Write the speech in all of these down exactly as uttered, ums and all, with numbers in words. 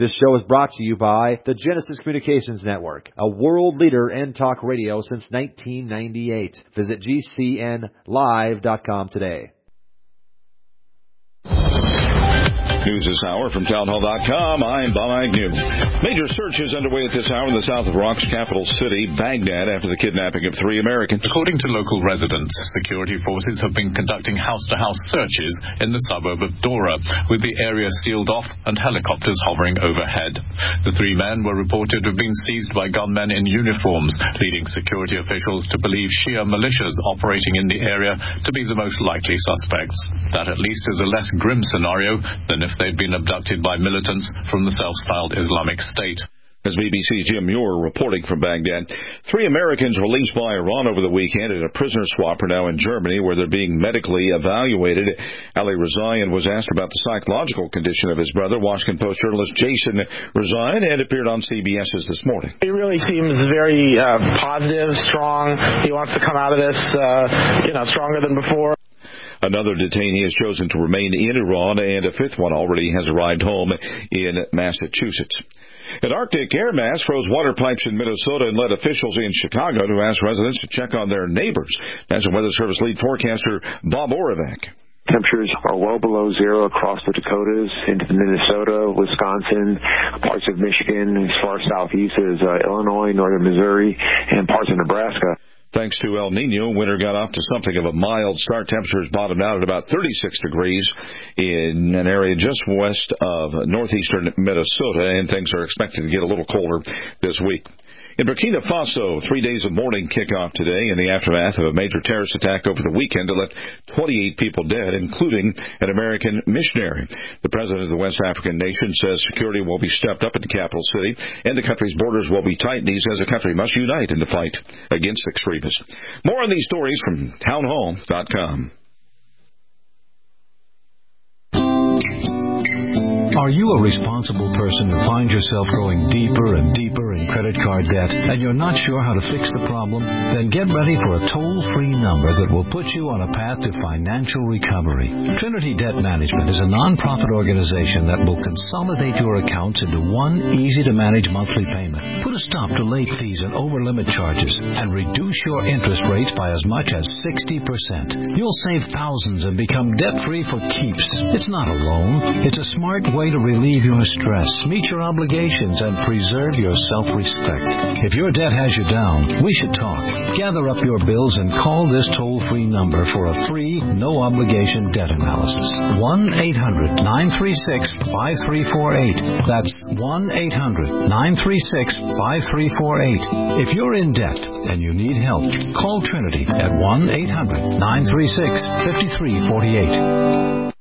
This show is brought to you by the Genesis Communications Network, a world leader in talk radio since nineteen ninety-eight. Visit G C N live dot com today. News this hour from town hall dot com. I'm Bob Agnew. Major search is underway at this hour in the south of Iraq's capital city, Baghdad, after the kidnapping of three Americans. According to local residents, security forces have been conducting house-to-house searches in the suburb of Dora, with the area sealed off and helicopters hovering overhead. The three men were reported to have been seized by gunmen in uniforms, leading security officials to believe Shia militias operating in the area to be the most likely suspects. That at least is a less grim scenario than if they'd been abducted by militants from the self-styled Islamic State. As B B C's Jim Muir reporting from Baghdad, three Americans released by Iran over the weekend in a prisoner swap are now in Germany, where they're being medically evaluated. Ali Rezaian was asked about the psychological condition of his brother. Washington Post journalist Jason Rezaian had appeared on C B S's This Morning. He really seems very uh, positive, strong. He wants to come out of this, uh, you know, stronger than before. Another detainee has chosen to remain in Iran, and a fifth one already has arrived home in Massachusetts. An Arctic air mass froze water pipes in Minnesota and led officials in Chicago to ask residents to check on their neighbors. National Weather Service lead forecaster Bob Oravec. Temperatures are well below zero across the Dakotas, into Minnesota, Wisconsin, parts of Michigan, as far southeast as uh, Illinois, northern Missouri, and parts of Nebraska. Thanks to El Nino, winter got off to something of a mild start. Temperatures bottomed out at about thirty-six degrees in an area just west of northeastern Minnesota, and things are expected to get a little colder this week. In Burkina Faso, three days of mourning kick off today in the aftermath of a major terrorist attack over the weekend that left twenty-eight people dead, including an American missionary. The president of the West African nation says security will be stepped up in the capital city, and the country's borders will be tightened. He says the country must unite in the fight against extremists. More on these stories from town hall dot com. Are you a responsible person who finds yourself going deeper and deeper in credit card debt and you're not sure how to fix the problem? Then get ready for a toll-free number that will put you on a path to financial recovery. Trinity Debt Management is a non-profit organization that will consolidate your accounts into one easy-to-manage monthly payment. Put a stop to late fees and over-limit charges and reduce your interest rates by as much as sixty percent. You'll save thousands and become debt-free for keeps. It's not a loan. It's a smart way to relieve your stress, meet your obligations, and preserve your self-respect. If your debt has you down, we should talk. Gather up your bills and call this toll-free number for a free, no-obligation debt analysis. one eight hundred nine three six five three four eight. That's one eight hundred nine three six five three four eight. If you're in debt and you need help, call Trinity at one eight hundred nine three six five three four eight.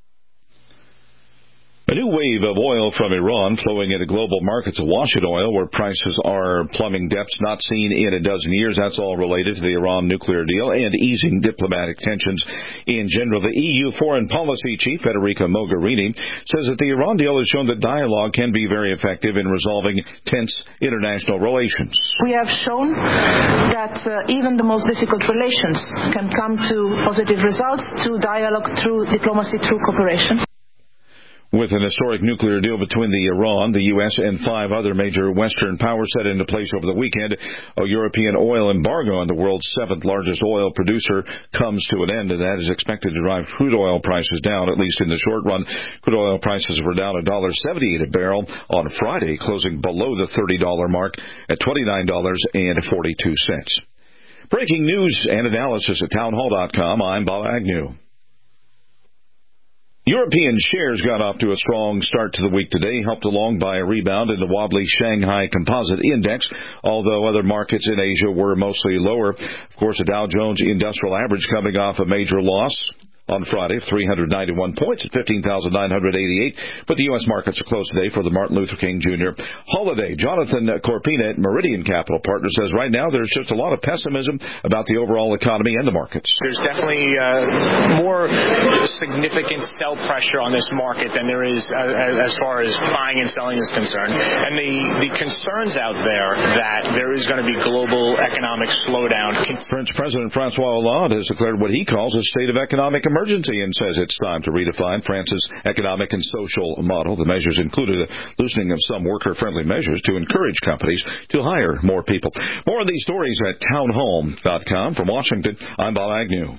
A new wave of oil from Iran flowing into global markets awash in oil, where prices are plumbing depths not seen in a dozen years. That's all related to the Iran nuclear deal and easing diplomatic tensions in general. The E U Foreign Policy Chief, Federica Mogherini, says that the Iran deal has shown that dialogue can be very effective in resolving tense international relations. We have shown that uh, even the most difficult relations can come to positive results through dialogue, through diplomacy, through cooperation. With an historic nuclear deal between the Iran, the U S, and five other major Western powers set into place over the weekend, a European oil embargo on the world's seventh largest oil producer comes to an end, and that is expected to drive crude oil prices down, at least in the short run. Crude oil prices were down one dollar seventy-eight a barrel on Friday, closing below the thirty dollars mark at twenty-nine dollars and forty-two cents. Breaking news and analysis at town hall dot com. I'm Bob Agnew. European shares got off to a strong start to the week today, helped along by a rebound in the wobbly Shanghai Composite Index, although other markets in Asia were mostly lower. Of course, the Dow Jones Industrial Average coming off a major loss on Friday, three hundred ninety-one points at fifteen thousand nine hundred eighty-eight. But the U S markets are closed today for the Martin Luther King Junior holiday. Jonathan Corpina at Meridian Capital Partners says right now there's just a lot of pessimism about the overall economy and the markets. There's definitely uh, more significant sell pressure on this market than there is uh, as far as buying and selling is concerned. And the, the concerns out there that there is going to be global economic slowdown. French President Francois Hollande has declared what he calls a state of economic emergency. emergency and says it's time to redefine France's economic and social model. The measures included a loosening of some worker-friendly measures to encourage companies to hire more people. More of these stories at townhome dot com. From Washington, I'm Bob Agnew.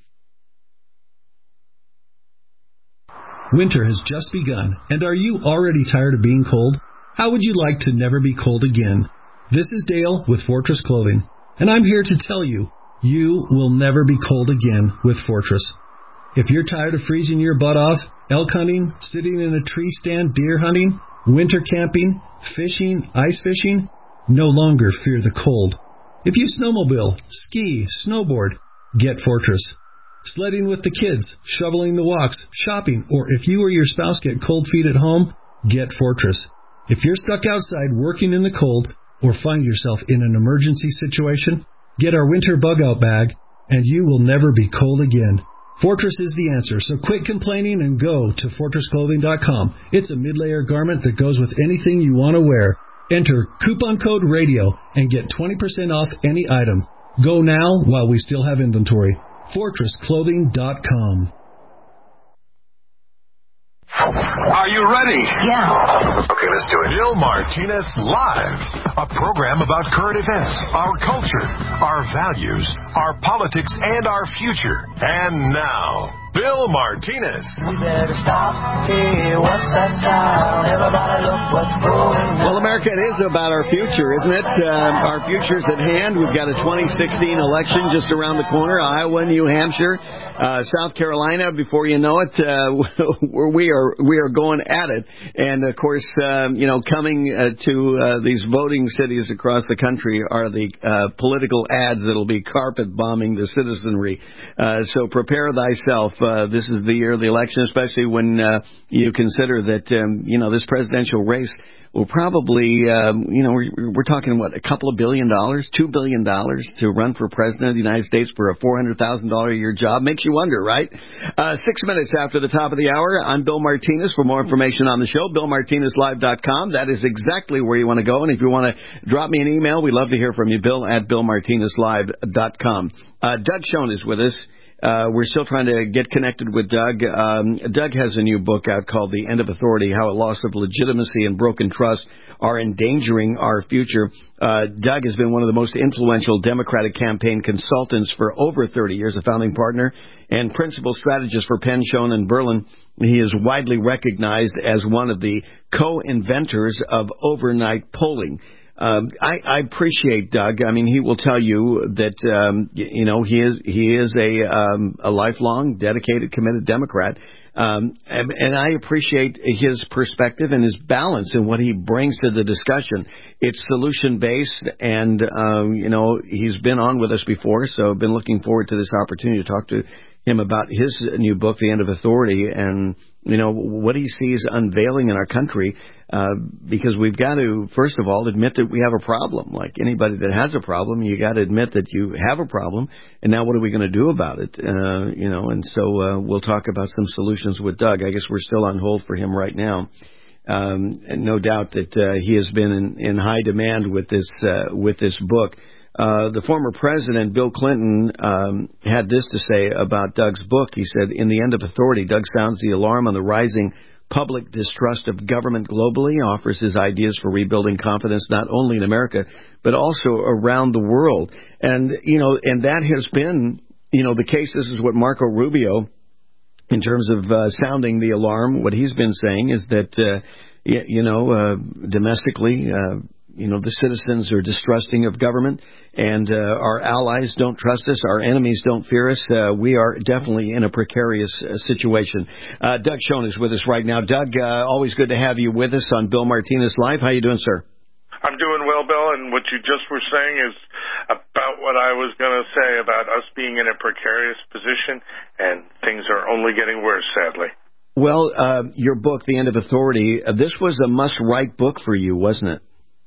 Winter has just begun, and are you already tired of being cold? How would you like to never be cold again? This is Dale with Fortress Clothing, and I'm here to tell you, you will never be cold again with Fortress. If you're tired of freezing your butt off, elk hunting, sitting in a tree stand, deer hunting, winter camping, fishing, ice fishing, no longer fear the cold. If you snowmobile, ski, snowboard, get Fortress. Sledding with the kids, shoveling the walks, shopping, or if you or your spouse get cold feet at home, get Fortress. If you're stuck outside working in the cold or find yourself in an emergency situation, get our winter bug-out bag, and you will never be cold again. Fortress is the answer, so quit complaining and go to fortress clothing dot com. It's a mid-layer garment that goes with anything you want to wear. Enter coupon code RADIO and get twenty percent off any item. Go now while we still have inventory. fortress clothing dot com. Are you ready? Yeah. Okay, let's do it. Bill Martinez Live, a program about current events, our culture, our values, our politics, and our future. And now, Bill Martinez. We better stop. Hey, what's that style? Everybody look what's going on. Well, America, it is about our future, isn't it? Uh, our future's at hand. We've got a twenty sixteen election just around the corner. Iowa, New Hampshire, uh, South Carolina. Before you know it, uh, we are we are going at it. And of course, um, you know, coming uh, to uh, these voting cities across the country are the uh, political ads that'll be carpet bombing the citizenry. Uh, so prepare thyself. Uh, this is the year of the election, especially when uh, you consider that, um, you know, this presidential race will probably, um, you know, we're, we're talking, what, a couple of billion dollars, two billion dollars to run for president of the United States for a four hundred thousand dollars a year job. Makes you wonder, right? Uh, six minutes after the top of the hour, I'm Bill Martinez. For more information on the show, bill martinez live dot com. That is exactly where you want to go. And if you want to drop me an email, we'd love to hear from you, bill at bill martinez live dot com. Uh, Doug Schoen is with us. Uh, we're still trying to get connected with Doug. Um, Doug has a new book out called The End of Authority, How a Loss of Legitimacy and Broken Trust Are Endangering Our Future. Uh, Doug has been one of the most influential Democratic campaign consultants for over thirty years, a founding partner and principal strategist for Penn, Schoen, and Berlin. He is widely recognized as one of the co-inventors of overnight polling. Um, I, I appreciate Doug. I mean, he will tell you that um, you know he is he is a um, a lifelong, dedicated, committed Democrat, um, and, and I appreciate his perspective and his balance and what he brings to the discussion. It's solution based, and um, you know he's been on with us before, so I've been looking forward to this opportunity to talk to him about his new book, The End of Authority, and you know what he sees unveiling in our country. Uh, because we've got to, first of all, admit that we have a problem. Like anybody that has a problem, you got to admit that you have a problem. And now what are we going to do about it? Uh, you know, and so uh, we'll talk about some solutions with Doug. I guess we're still on hold for him right now. Um, and no doubt that uh, he has been in, in high demand with this uh, with this book. Uh, the former president, Bill Clinton, um, had this to say about Doug's book. He said, in The End of Authority, Doug sounds the alarm on the rising public distrust of government globally, offers his ideas for rebuilding confidence not only in America, but also around the world. And, you know, and that has been, you know, the case. This is what Marco Rubio, in terms of uh, sounding the alarm, what he's been saying is that, uh, you, you know, uh, domestically, uh, you know, the citizens are distrusting of government, and uh, our allies don't trust us. Our enemies don't fear us. Uh, we are definitely in a precarious uh, situation. Uh, Doug Schoen is with us right now. Doug, uh, always good to have you with us on Bill Martinez Live. How you doing, sir? I'm doing well, Bill, and what you just were saying is about what I was going to say about us being in a precarious position, and things are only getting worse, sadly. Well, uh, your book, The End of Authority, uh, this was a must-write book for you, wasn't it?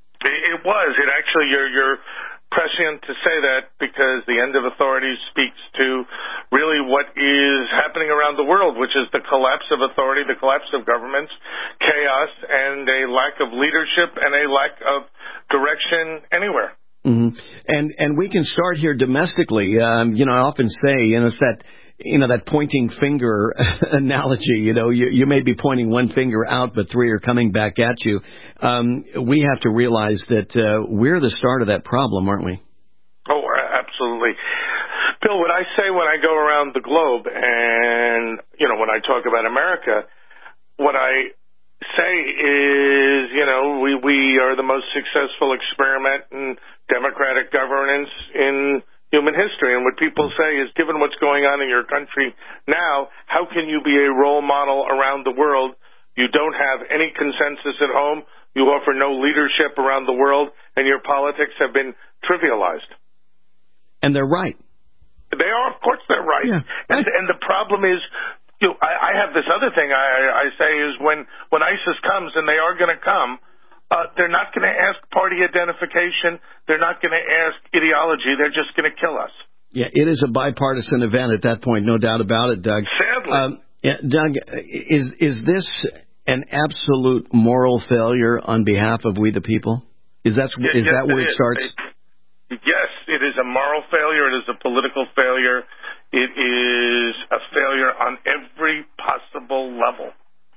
It was. It actually, you're, you're prescient to say that because The End of Authority speaks to really what is happening around the world, which is the collapse of authority, the collapse of governments, chaos, and a lack of leadership and a lack of direction anywhere. Mm-hmm. And and we can start here domestically. Um, you know, I often say, you know, it's that you know, that pointing finger analogy. You know, you, you may be pointing one finger out, but three are coming back at you. Um, we have to realize that uh, we're the start of that problem, aren't we? Oh, absolutely. Bill, what I say when I go around the globe and, you know, when I talk about America, what I say is, you know, we, we are the most successful experiment in democratic governance in human history. And what people say is, given what's going on in your country now, how can you be a role model around the world? You don't have any consensus at home. You offer no leadership around the world, and your politics have been trivialized. And they're right. They are, of course they're right. Yeah. And, and the problem is, you know, I, I have this other thing I, I say is when, when ISIS comes, and they are going to come, uh, they're not going to ask party identification. They're not going to ask ideology. They're just going to kill us. Yeah, it is a bipartisan event at that point, no doubt about it, Doug. Sadly. Um, yeah, Doug, is is this an absolute moral failure on behalf of we the people? Is that, yeah, is yes, that where it, it starts? It, Yes, it is a moral failure. It is a political failure. It is a failure on every possible level.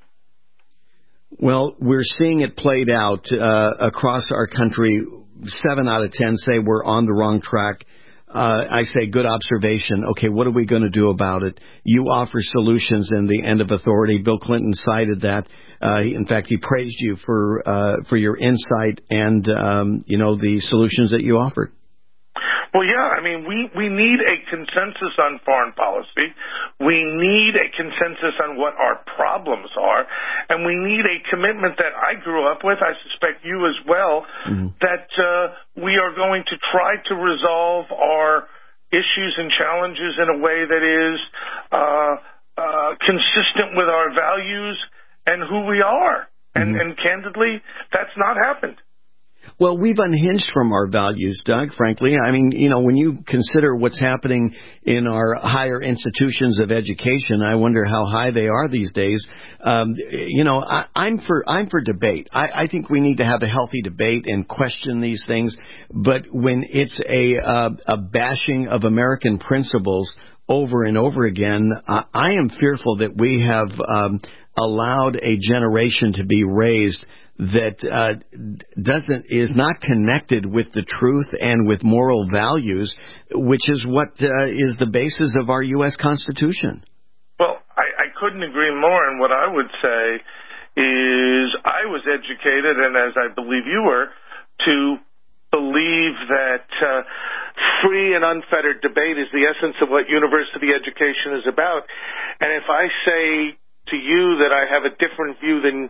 Well, we're seeing it played out uh, across our country. Seven out of ten say we're on the wrong track. Uh, I say good observation. Okay, what are we going to do about it? You offer solutions in the end of authority. Bill Clinton cited that. Uh, in fact, he praised you for uh, for your insight and um, you know the solutions that you offered. Well, yeah, I mean, we, we need a consensus on foreign policy. We need a consensus on what our problems are. And we need a commitment that I grew up with, I suspect you as well, mm-hmm. that uh, we are going to try to resolve our issues and challenges in a way that is uh, uh, consistent with our values and who we are. Mm-hmm. And, and candidly, that's not happened. Well, we've unhinged from our values, Doug, frankly. I mean, you know, when you consider what's happening in our higher institutions of education, I wonder how high they are these days. Um, you know, I, I'm for I'm for debate. I, I think we need to have a healthy debate and question these things. But when it's a, uh, a bashing of American principles over and over again, I, I am fearful that we have um, allowed a generation to be raised that uh, doesn't is not connected with the truth and with moral values, which is what uh, is the basis of our U S Constitution. Well, I, I couldn't agree more. And what I would say is I was educated, and as I believe you were, to believe that uh, free and unfettered debate is the essence of what university education is about. And if I say to you that I have a different view than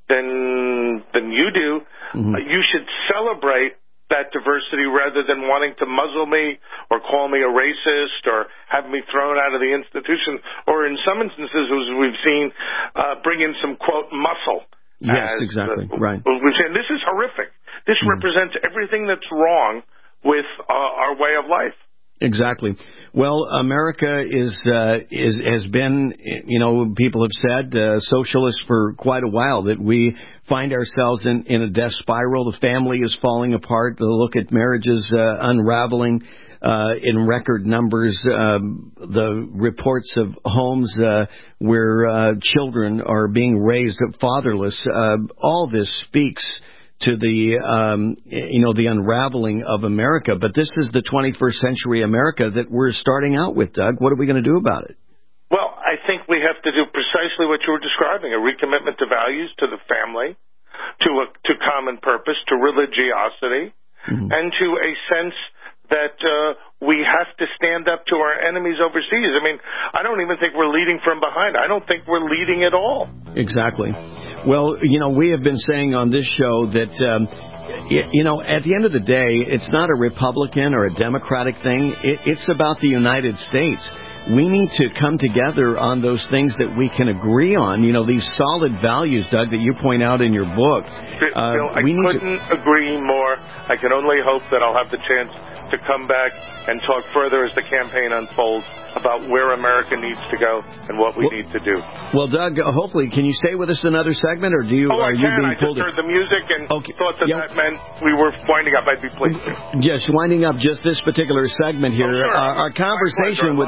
than than you do, mm-hmm. uh, you should celebrate that diversity rather than wanting to muzzle me or call me a racist or have me thrown out of the institution, or in some instances, as we've seen, uh, bring in some, quote, muscle. Yes, as, exactly, uh, right. We've seen. This is horrific. This mm-hmm. represents everything that's wrong with uh, our way of life. Exactly. Well, America is uh, is has been, you know, people have said uh, socialist for quite a while. That we find ourselves in, in a death spiral. The family is falling apart. The look at marriages uh, unraveling uh, in record numbers. Um, the reports of homes uh, where uh, children are being raised fatherless. Uh, all this speaks to the, um, you know, the unraveling of America. But this is the twenty-first century America that we're starting out with, Doug. What are we going to do about it? Well, I think we have to do precisely what you were describing, a recommitment to values, to the family, to a, to common purpose, to religiosity, mm-hmm. and to a sense that uh, we have to stand up to our enemies overseas. I mean, I don't even think we're leading from behind. I don't think we're leading at all. Exactly. Well, you know, we have been saying on this show that, um, you know, at the end of the day, it's not a Republican or a Democratic thing. It, it's about the United States. We need to come together on those things that we can agree on, you know, these solid values, Doug, that you point out in your book. Uh, Bill, I we couldn't to... agree more. I can only hope that I'll have the chance to come back and talk further as the campaign unfolds about where America needs to go and what we well, need to do. Well, Doug, uh, hopefully, can you stay with us another segment, or do you? Oh, are I you can. being I just pulled heard the music and okay. thought that yep. that meant we were winding up. I'd be pleased to. Yes, winding up just this particular segment here. Oh, sure. uh, our conversation with Doug Schonert.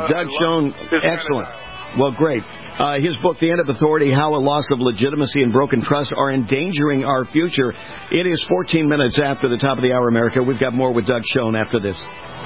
Schoen, excellent. Well, great. Uh, his book, The End of Authority, How a Loss of Legitimacy and Broken Trust Are Endangering Our Future. It is fourteen minutes after the top of the hour, America. We've got more with Doug Schoen after this.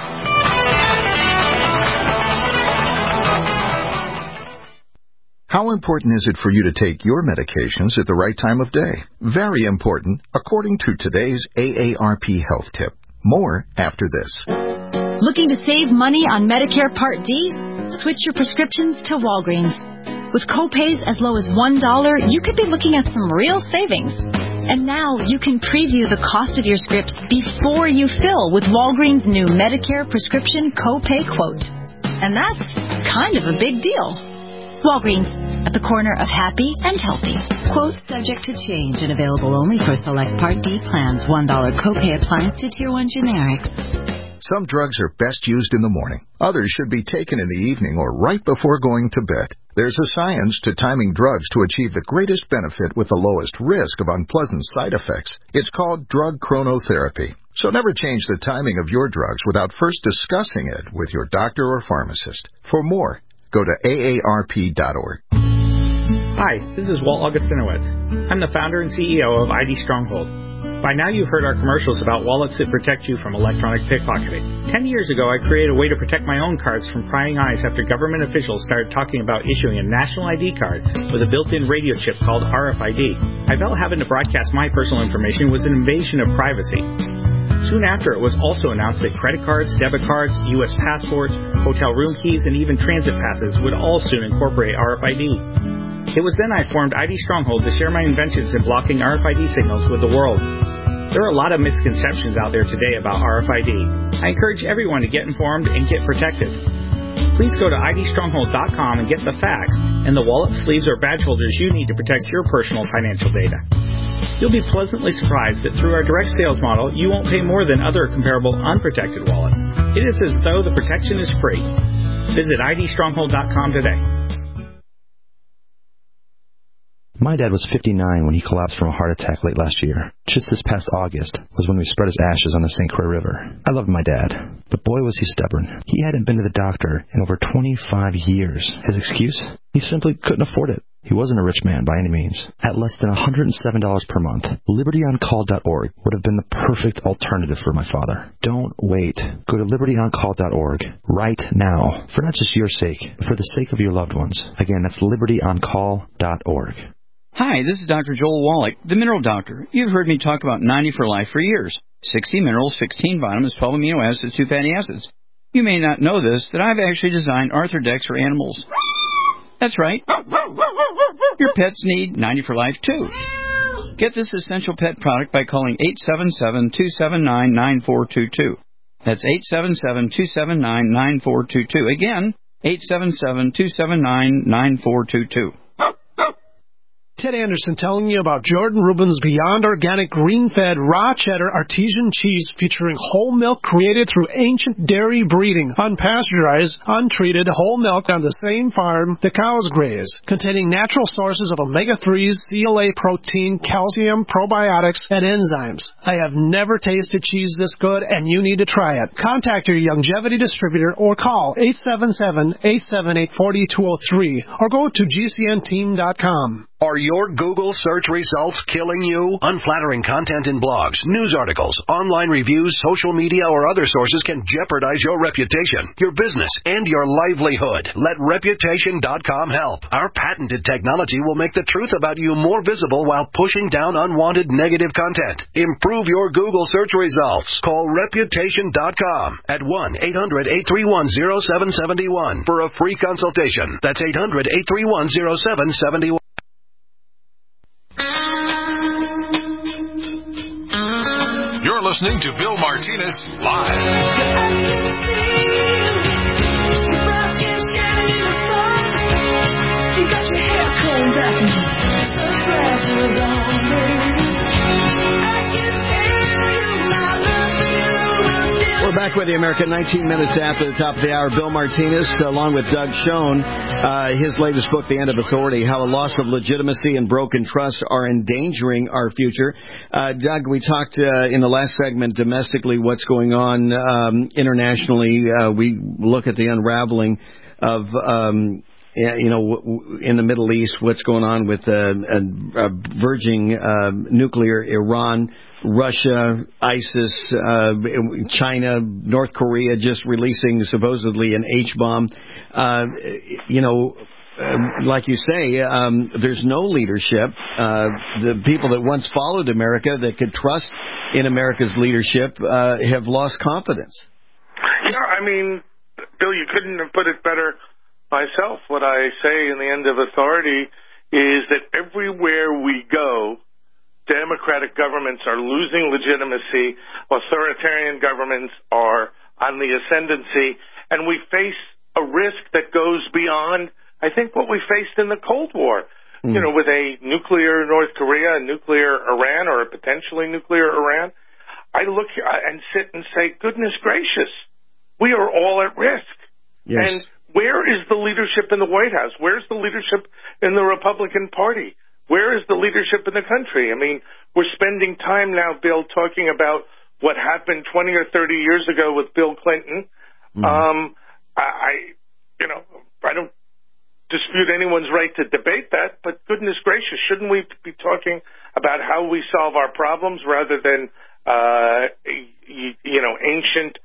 How important is it for you to take your medications at the right time of day? Very important, according to today's A A R P Health Tip. More after this. Looking to save money on Medicare Part D? Switch your prescriptions to Walgreens. With copays as low as one dollar, you could be looking at some real savings. And now you can preview the cost of your scripts before you fill with Walgreens' new Medicare prescription copay quote. And that's kind of a big deal. Walgreens, at the corner of happy and healthy. Quote subject to change and available only for select Part D plans. one dollar copay applies to Tier one generics. Some drugs are best used in the morning. Others should be taken in the evening or right before going to bed. There's a science to timing drugs to achieve the greatest benefit with the lowest risk of unpleasant side effects. It's called drug chronotherapy. So never change the timing of your drugs without first discussing it with your doctor or pharmacist. For more, go to A A R P dot org. Hi, this is Walt Augustinowitz. I'm the founder and C E O of I D Stronghold. By now you've heard our commercials about wallets that protect you from electronic pickpocketing. Ten years ago, I created a way to protect my own cards from prying eyes after government officials started talking about issuing a national I D card with a built-in radio chip called R F I D. I felt having to broadcast my personal information was an invasion of privacy. Soon after, it was also announced that credit cards, debit cards, U S passports, hotel room keys, and even transit passes would all soon incorporate R F I D. It was then I formed I D Stronghold to share my inventions in blocking R F I D signals with the world. There are a lot of misconceptions out there today about R F I D. I encourage everyone to get informed and get protected. Please go to I D stronghold dot com and get the facts and the wallet, sleeves, or badge holders you need to protect your personal financial data. You'll be pleasantly surprised that through our direct sales model, you won't pay more than other comparable unprotected wallets. It is as though the protection is free. Visit I D stronghold dot com today. My dad was fifty-nine when he collapsed from a heart attack late last year. Just this past August was when we spread his ashes on the Saint Croix River. I loved my dad, but boy was he stubborn. He hadn't been to the doctor in over twenty-five years. His excuse? He simply couldn't afford it. He wasn't a rich man by any means. At less than one hundred seven dollars per month, liberty on call dot org would have been the perfect alternative for my father. Don't wait. Go to liberty on call dot org right now, for not just your sake, but for the sake of your loved ones. Again, that's liberty on call dot org. Hi, this is Doctor Joel Wallach, the Mineral Doctor. You've heard me talk about ninety for Life for years. sixty minerals, sixteen vitamins, twelve amino acids, two fatty acids. You may not know this, that I've actually designed Arthrodex for animals. That's right. Your pets need ninety for Life, too. Get this essential pet product by calling eight seven seven, two seven nine, nine four two two. That's eight seven seven, two seven nine, nine four two two. Again, eight seven seven, two seven nine, nine four two two. Ted Anderson telling you about Jordan Rubin's Beyond Organic Green-Fed Raw Cheddar Artesian Cheese featuring whole milk created through ancient dairy breeding, unpasteurized, untreated whole milk on the same farm the cows graze, containing natural sources of omega threes, C L A protein, calcium, probiotics, and enzymes. I have never tasted cheese this good, and you need to try it. Contact your Longevity distributor or call eight seven seven, eight seven eight, four two zero three or go to G C N team dot com. Are your Google search results killing you? Unflattering content in blogs, news articles, online reviews, social media, or other sources can jeopardize your reputation, your business, and your livelihood. Let reputation dot com help. Our patented technology will make the truth about you more visible while pushing down unwanted negative content. Improve your Google search results. Call reputation dot com at one eight hundred, eight three one, zero seven seven one for a free consultation. That's eight hundred, eight three one, zero seven seven one. You're listening to Bill Martinez Live. We're back with you, America. nineteen minutes after the top of the hour. Bill Martinez, along with Doug Schoen, uh, his latest book, The End of Authority, How a Loss of Legitimacy and Broken Trust Are Endangering Our Future. Uh, Doug, we talked uh, in the last segment domestically what's going on um, internationally. Uh, we look at the unraveling of um, you know, in the Middle East, what's going on with uh, uh, verging uh, nuclear Iran, Russia, ISIS, uh, China, North Korea just releasing supposedly an H-bomb. Uh, you know, uh, like you say, um, there's no leadership. Uh, the people that once followed America that could trust in America's leadership uh, have lost confidence. Yeah, I mean, Bill, you couldn't have put it better myself. What I say in the end of authority is that everywhere we go, democratic governments are losing legitimacy, authoritarian governments are on the ascendancy, and we face a risk that goes beyond, I think, what we faced in the Cold War. Mm. You know, with a nuclear North Korea, a nuclear Iran, or a potentially nuclear Iran, I look and sit and say, goodness gracious, we are all at risk. Yes. And where is the leadership in the White House? Where's the leadership in the Republican Party? Where is the leadership in the country? I mean, we're spending time now, Bill, talking about what happened twenty or thirty years ago with Bill Clinton. Mm-hmm. Um, I, I, you know, I don't dispute anyone's right to debate that, but goodness gracious, shouldn't we be talking about how we solve our problems rather than, uh, you, you know, ancient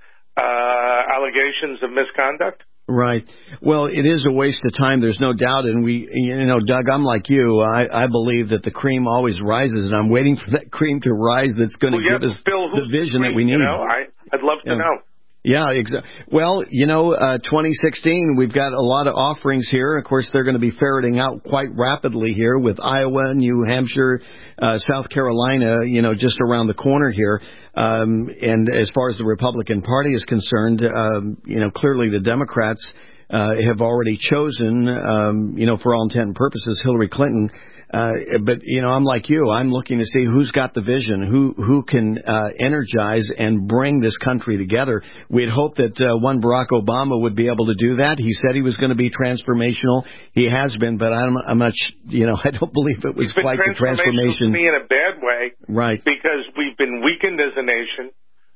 uh, allegations of misconduct? Right. Well, it is a waste of time. There's no doubt. And we, you know, Doug, I'm like you. I, I believe that the cream always rises, and I'm waiting for that cream to rise that's going to well, give yeah, us Bill, the vision the cream, that we need. You know, I, I'd love to yeah. know. Yeah, exactly. Well, you know, uh, twenty sixteen, we've got a lot of offerings here. Of course, they're going to be ferreting out quite rapidly here with Iowa, New Hampshire, uh, South Carolina, you know, just around the corner here. Um, and as far as the Republican Party is concerned, um, you know, clearly the Democrats uh, have already chosen, um, you know, for all intent and purposes, Hillary Clinton. Uh, but, you know, I'm like you. I'm looking to see who's got the vision, who who can uh, energize and bring this country together. We had hoped that uh, one Barack Obama would be able to do that. He said he was going to be transformational. He has been, but I'm, I'm not, you know, I don't believe it was quite the transformation. To me in a bad way. Right. Because we've been weakened as a nation.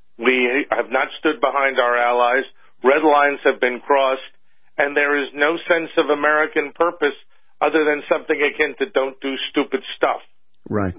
We have not stood behind our allies. Red lines have been crossed. And there is no sense of American purpose other than something akin to don't do stupid stuff. Right.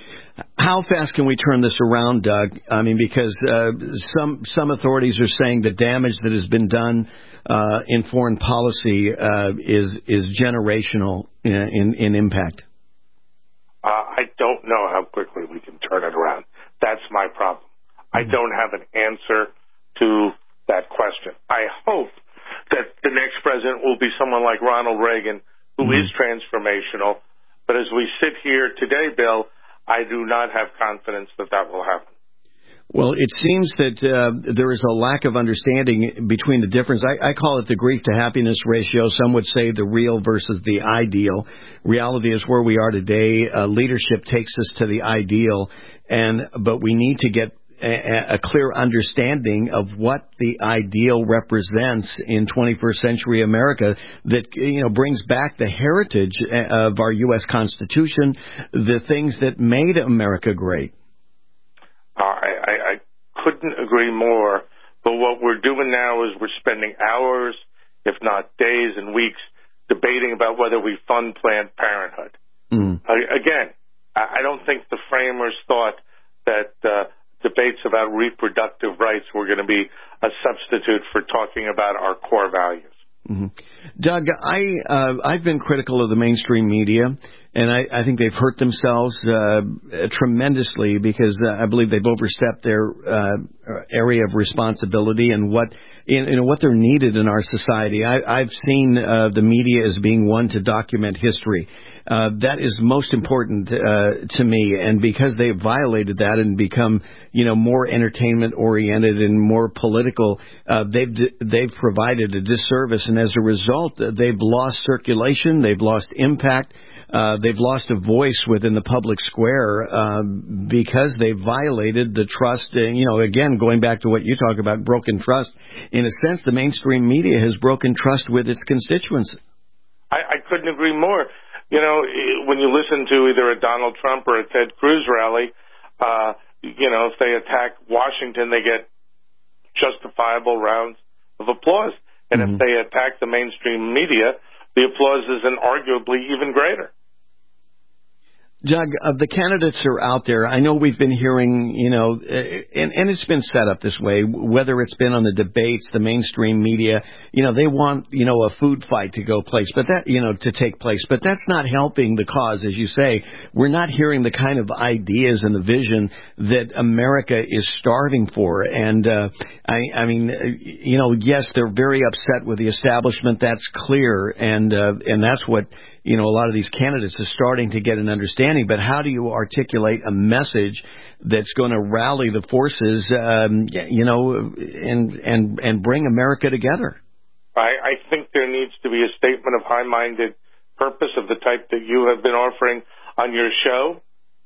How fast can we turn this around, Doug? I mean, because uh, some some authorities are saying the damage that has been done uh, in foreign policy uh, is is generational in in, in impact. Uh, I don't know how quickly we can turn it around. That's my problem. Mm-hmm. I don't have an answer to that question. I hope that the next president will be someone like Ronald Reagan, who mm-hmm. is transformational. But as we sit here today, Bill, I do not have confidence that that will happen. Well, it seems that uh, there is a lack of understanding between the difference. I, I call it the grief to happiness ratio. Some would say the real versus the ideal. Reality is where we are today. Uh, leadership takes us to the ideal, and but we need to get a, a clear understanding of what the ideal represents in twenty-first century America that, you know, brings back the heritage of our U S Constitution, the things that made America great. Uh, I, I, I couldn't agree more. But what we're doing now is we're spending hours, if not days and weeks, debating about whether we fund Planned Parenthood. Mm. Uh, again, I, I don't think the framers thought that uh, debates about reproductive rights were going to be a substitute for talking about our core values. Mm-hmm. Doug, I, uh, I've been critical of the mainstream media, and I, I think they've hurt themselves uh, tremendously because uh, I believe they've overstepped their uh, area of responsibility and what in, you know, what they're needed in our society. I, I've seen uh, the media as being one to document history. Uh, that is most important uh, to me, and because they've violated that and become, you know, more entertainment oriented and more political, uh, they've they've provided a disservice, and as a result, they've lost circulation, they've lost impact, uh, they've lost a voice within the public square uh, because they violated the trust. And, you know, again, going back to what you talk about, broken trust. In a sense, the mainstream media has broken trust with its constituents. I, I couldn't agree more. You know, when you listen to either a Donald Trump or a Ted Cruz rally, uh, you know, if they attack Washington, they get justifiable rounds of applause. And Mm-hmm. if they attack the mainstream media, the applause is inarguably even greater. Doug, of the candidates who are out there, I know we've been hearing, you know, and, and it's been set up this way, whether it's been on the debates, the mainstream media, you know, they want, you know, a food fight to go place, but that, you know, to take place. But that's not helping the cause, as you say. We're not hearing the kind of ideas and the vision that America is starving for. And, uh, I, I mean, you know, yes, they're very upset with the establishment. That's clear. And, uh, and that's what, you know, a lot of these candidates are starting to get an understanding. But how do you articulate a message that's going to rally the forces, um, you know, and and and bring America together? I, I think there needs to be a statement of high-minded purpose of the type that you have been offering on your show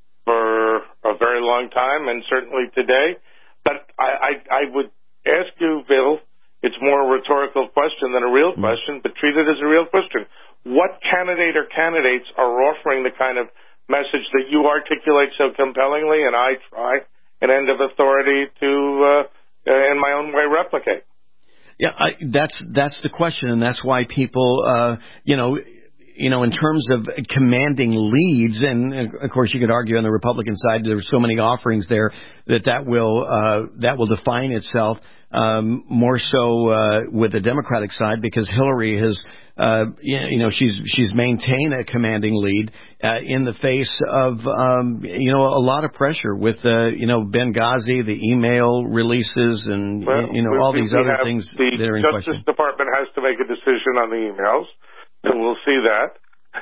for a very long time, and certainly today. But I, I, I would ask you, Bill, it's more a rhetorical question than a real question, but treat it as a real question. What candidate or candidates are offering the kind of message that you articulate so compellingly, and I try an end of authority to, uh, in my own way, replicate? Yeah, I, that's that's the question, and that's why people, uh, you know, you know, in terms of commanding leads, and of course you could argue on the Republican side there's so many offerings there that that will uh, that will define itself. Um, more so uh, with the Democratic side, because Hillary has, uh, you know, she's she's maintained a commanding lead uh, in the face of, um, you know, a lot of pressure with, uh, you know, Benghazi, the email releases, and well, you know we, all these we other have things the that are in Justice question. Department has to make a decision on the emails, and we'll see that.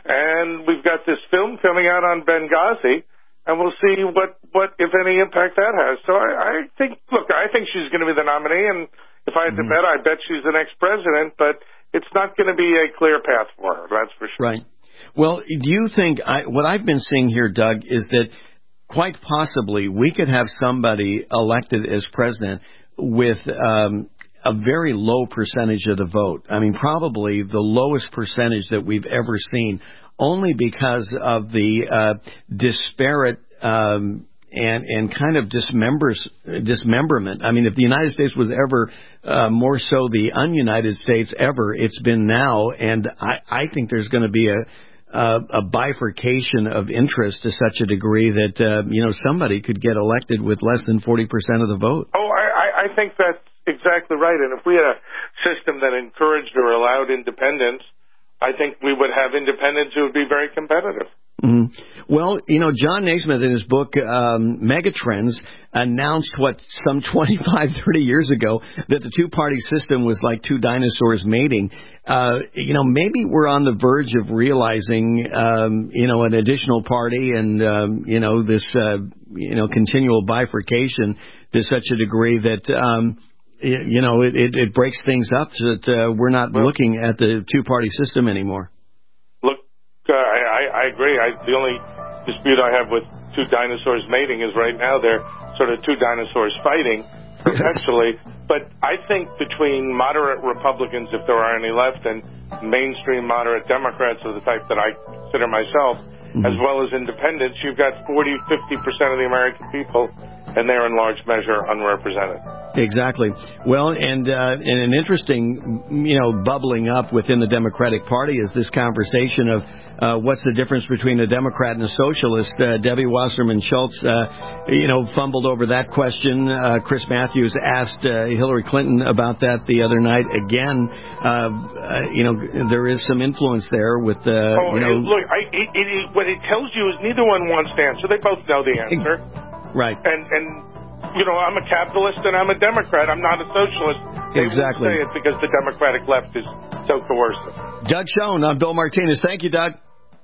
And we've got this film coming out on Benghazi. And we'll see what, what, if any, impact that has. So I, I think, look, I think she's going to be the nominee, and if I had to bet, I bet she's the next president, but it's not going to be a clear path for her, that's for sure. Right. Well, do you think, I, what I've been seeing here, Doug, is that quite possibly we could have somebody elected as president with um, a very low percentage of the vote. I mean, probably the lowest percentage that we've ever seen, only because of the uh, disparate um, and and kind of dismembers dismemberment. I mean, if the United States was ever uh, more so the ununited states ever, it's been now, and I, I think there's going to be a, a a bifurcation of interest to such a degree that uh, you know somebody could get elected with less than forty percent of the vote. Oh, I, I think that's exactly right. And if we had a system that encouraged or allowed independence, I think we would have independents who would be very competitive. Mm-hmm. Well, you know, John Naismith in his book um, Megatrends announced what some twenty-five, thirty years ago that the two-party system was like two dinosaurs mating. Uh, you know, maybe we're on the verge of realizing, um, you know, an additional party and, um, you know, this, uh, you know, continual bifurcation to such a degree that, um, you know, it, it, it breaks things up so that uh, we're not well, looking at the two-party system anymore. Look, uh, I, I agree. I, the only dispute I have with two dinosaurs mating is right now they're sort of two dinosaurs fighting, potentially. But I think between moderate Republicans, if there are any left, and mainstream moderate Democrats of the type that I consider myself, mm-hmm. as well as independents, you've got forty, fifty percent of the American people, and they're in large measure unrepresented. Exactly. Well, and uh, and an interesting, you know, bubbling up within the Democratic Party is this conversation of uh, what's the difference between a Democrat and a socialist. Uh, Debbie Wasserman Schultz, uh, you know, fumbled over that question. Uh, Chris Matthews asked uh, Hillary Clinton about that the other night. Again, uh, uh, you know, there is some influence there with, uh, oh, you know. Look, I, it, it, what it tells you is neither one wants to answer. They both know the answer. Right. And, and you know, I'm a capitalist and I'm a Democrat. I'm not a socialist. They exactly. Say it because the Democratic left is so coercive. Doug Schoen, I'm Bill Martinez. Thank you, Doug.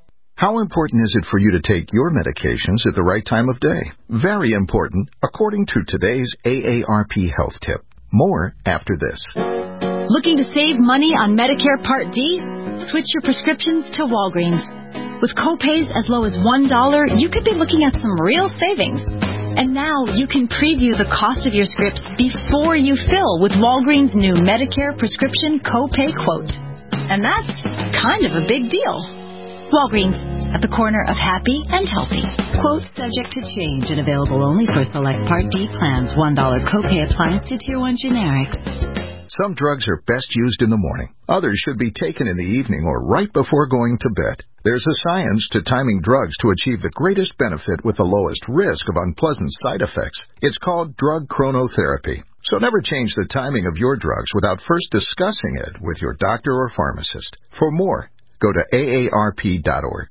How important is it for you to take your medications at the right time of day? Very important, according to today's A A R P Health Tip. More after this. Looking to save money on Medicare Part D? Switch your prescriptions to Walgreens. With copays as low as one dollar, you could be looking at some real savings. And now you can preview the cost of your scripts before you fill with Walgreens' new Medicare prescription copay quote. And that's kind of a big deal. Walgreens, at the corner of happy and healthy. Quote subject to change and available only for select Part D plans. one dollar copay applies to Tier one generics. Some drugs are best used in the morning. Others should be taken in the evening or right before going to bed. There's a science to timing drugs to achieve the greatest benefit with the lowest risk of unpleasant side effects. It's called drug chronotherapy. So never change the timing of your drugs without first discussing it with your doctor or pharmacist. For more, go to A A R P dot org.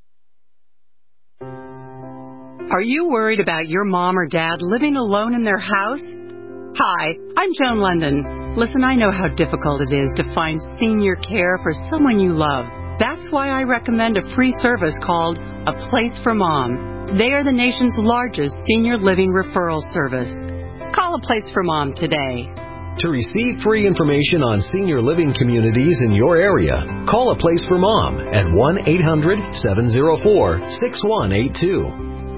Are you worried about your mom or dad living alone in their house? Hi, I'm Joan London. Listen, I know how difficult it is to find senior care for someone you love. That's why I recommend a free service called A Place for Mom. They are the nation's largest senior living referral service. Call A Place for Mom today. To receive free information on senior living communities in your area, call A Place for Mom at one eight hundred seven oh four six one eight two.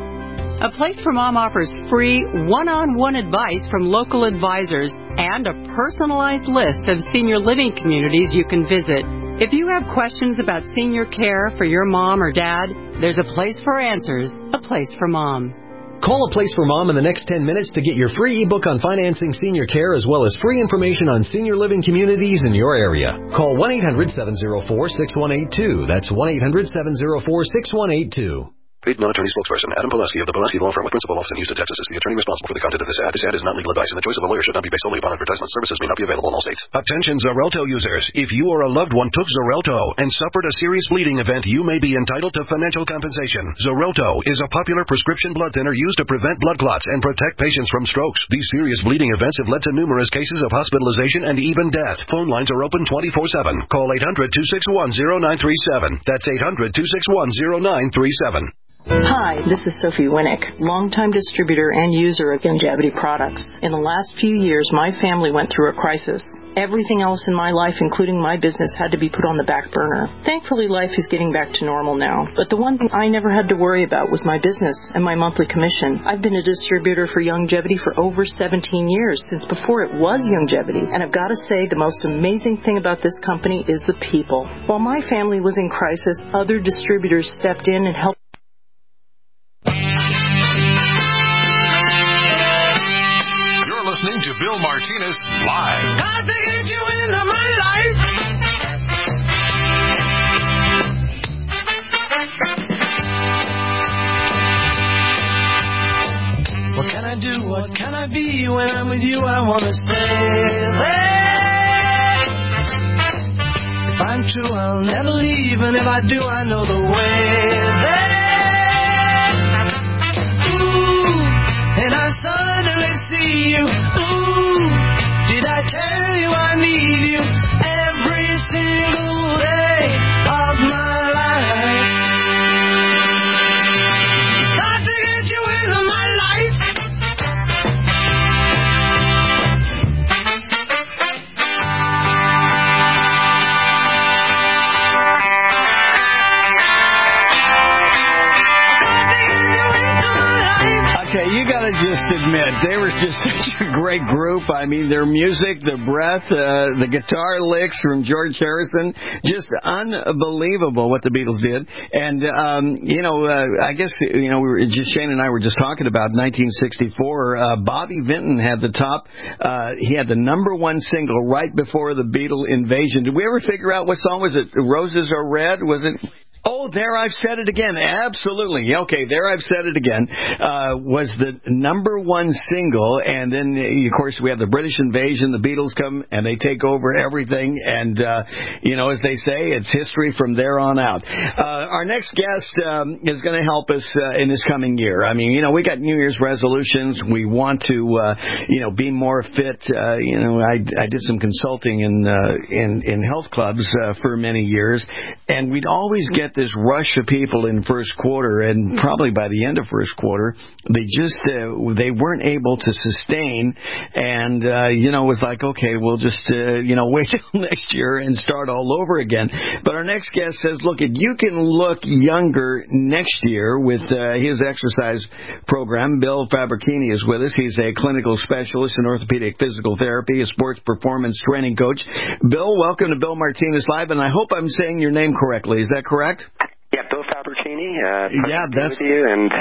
A Place for Mom offers free one-on-one advice from local advisors and a personalized list of senior living communities you can visit. If you have questions about senior care for your mom or dad, there's a place for answers, A Place for Mom. Call A Place for Mom in the next ten minutes to get your free ebook on financing senior care as well as free information on senior living communities in your area. Call one eight hundred seven oh four six one eight two. That's one eight hundred seven oh four six one eight two. Paid non-attorney spokesperson Adam Pulaski of the Pulaski Law Firm with principal office in Houston, Texas is the attorney responsible for the content of this ad. This ad is not legal advice, and the choice of a lawyer should not be based solely upon advertisement. Services may not be available in all states. Attention Xarelto users. If you or a loved one took Xarelto and suffered a serious bleeding event, you may be entitled to financial compensation. Xarelto is a popular prescription blood thinner used to prevent blood clots and protect patients from strokes. These serious bleeding events have led to numerous cases of hospitalization and even death. Phone lines are open twenty-four seven. Call eight hundred two six one oh nine three seven. That's eight hundred two six one oh nine three seven. Hi, this is Sophie Winnick, longtime distributor and user of Youngevity products. In the last few years, my family went through a crisis. Everything else in my life, including my business, had to be put on the back burner. Thankfully, life is getting back to normal now. But the one thing I never had to worry about was my business and my monthly commission. I've been a distributor for Youngevity for over seventeen years, since before it was Youngevity. And I've got to say, the most amazing thing about this company is the people. While my family was in crisis, other distributors stepped in and helped. Listening to Bill Martinez live. Got to get you into my life. What can I do? What can I be? When I'm with you, I want to stay there. If I'm true, I'll never leave. And if I do, I know the way there. Ooh, and I suddenly see you. Ooh, did I tell you I need you every single day of my life? Got to get you into my life. Okay, you got to just admit, they were just such a great group. I mean, their music, the breath, uh, the guitar licks from George Harrison, just unbelievable what the Beatles did. And, um, you know, uh, I guess, you know, we were just, Shane and I were just talking about nineteen sixty-four. Uh, Bobby Vinton had the top, uh, he had the number one single right before the Beatle invasion. Did we ever figure out what song was it? Roses Are Red? Was it? Oh, there I've said it again. Absolutely. Okay, there I've said it again. Uh, was the number one single, and then, of course, we have the British invasion. The Beatles come, and they take over everything. And, uh, you know, as they say, it's history from there on out. Uh, our next guest um, is going to help us uh, in this coming year. I mean, you know, we got New Year's resolutions. We want to, uh, you know, be more fit. Uh, you know, I, I did some consulting in, uh, in, in health clubs uh, for many years, and we'd always get this rush of people in first quarter, and probably by the end of first quarter, they just uh, they weren't able to sustain, and uh, you know, it was like, okay, we'll just uh, you know wait till next year and start all over again. But our next guest says, look, you can look younger next year with uh, his exercise program. Bill Fabricini is with us. He's a clinical specialist in orthopedic physical therapy, a sports performance training coach. Bill, welcome to Bill Martinez Live, and I hope I'm saying your name correctly. Is that correct? Yeah, Bill Fabricini. Uh, yeah, that's with you, and Happy New Year.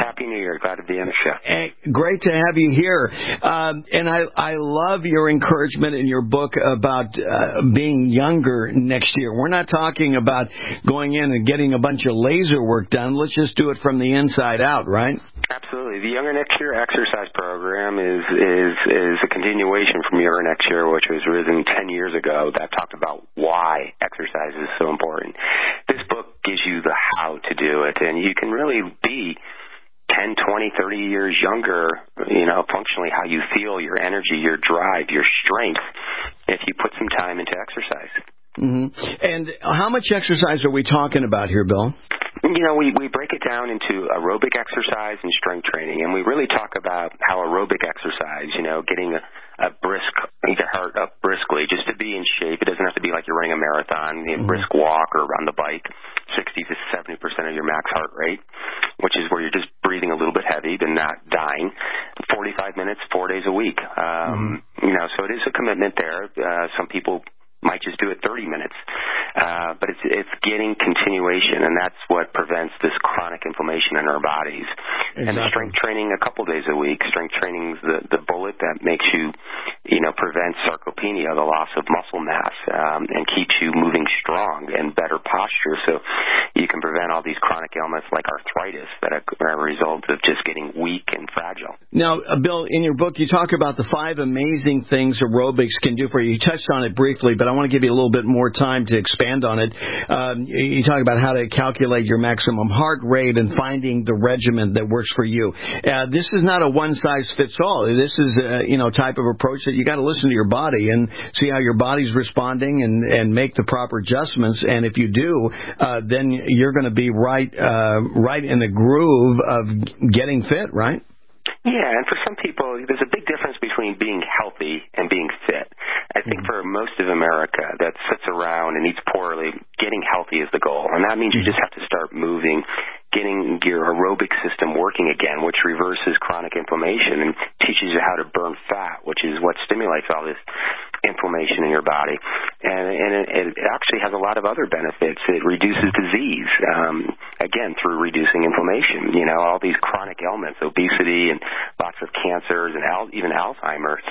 here. Glad to be on the show. Hey, great to have you here. Um, and I, I love your encouragement in your book about uh, being younger next year. We're not talking about going in and getting a bunch of laser work done. Let's just do it from the inside out, right? Absolutely. The Younger Next Year exercise program is is is a continuation from Younger Next Year, which was written ten years ago, that talked about why exercise is so important. This book gives you the how to do it, and you can really be ten, twenty, thirty years younger, you know, functionally how you feel, your energy, your drive, your strength, if you put some time into exercise. Mm-hmm. And how much exercise are we talking about here, Bill? You know, we, we break it down into aerobic exercise and strength training, and we really talk about how aerobic exercise, you know, getting a, a brisk, your heart up briskly, just to be in shape. It doesn't have to be like you're running a marathon, you know, brisk walk or on the bike, sixty to seventy percent of your max heart rate, which is where you're just breathing a little bit heavy but not dying. forty-five minutes, four days a week. Um, mm-hmm. You know, so it is a commitment there. Uh, some people might just do it thirty minutes. Uh, but it's it's getting continuation, and that's what prevents this chronic inflammation in our bodies. Exactly. And the strength training a couple days a week. Strength training is the, the bullet that makes you, you know, prevent sarcopenia, the loss of muscle mass, um, and keeps you moving strong and better posture, so you can prevent all these chronic ailments like arthritis that are a result of just getting weak and fragile. Now, uh, Bill, in your book, you talk about the five amazing things aerobics can do for you. You touched on it briefly, but I want to give you a little bit more time to expand on it. Um, you talk about how to calculate your maximum heart rate and finding the regimen that works for you. Uh, this is not a one-size-fits-all. This is a you know type of approach that you got to listen to your body and see how your body's responding and, and make the proper adjustments. And if you do, uh, then you're going to be right uh, right in the groove of getting fit, right? Yeah, and for some people, there's a big difference between being healthy and being fit. I think for most of America that sits around and eats poorly, getting healthy is the goal. And that means you just have to start moving, getting your aerobic system working again, which reverses chronic inflammation and teaches you how to burn fat, which is what stimulates all this inflammation in your body. And, and it, it actually has a lot of other benefits. It reduces disease, um, again, through reducing inflammation. You know, all these chronic ailments, obesity and lots of cancers and al- even Alzheimer's,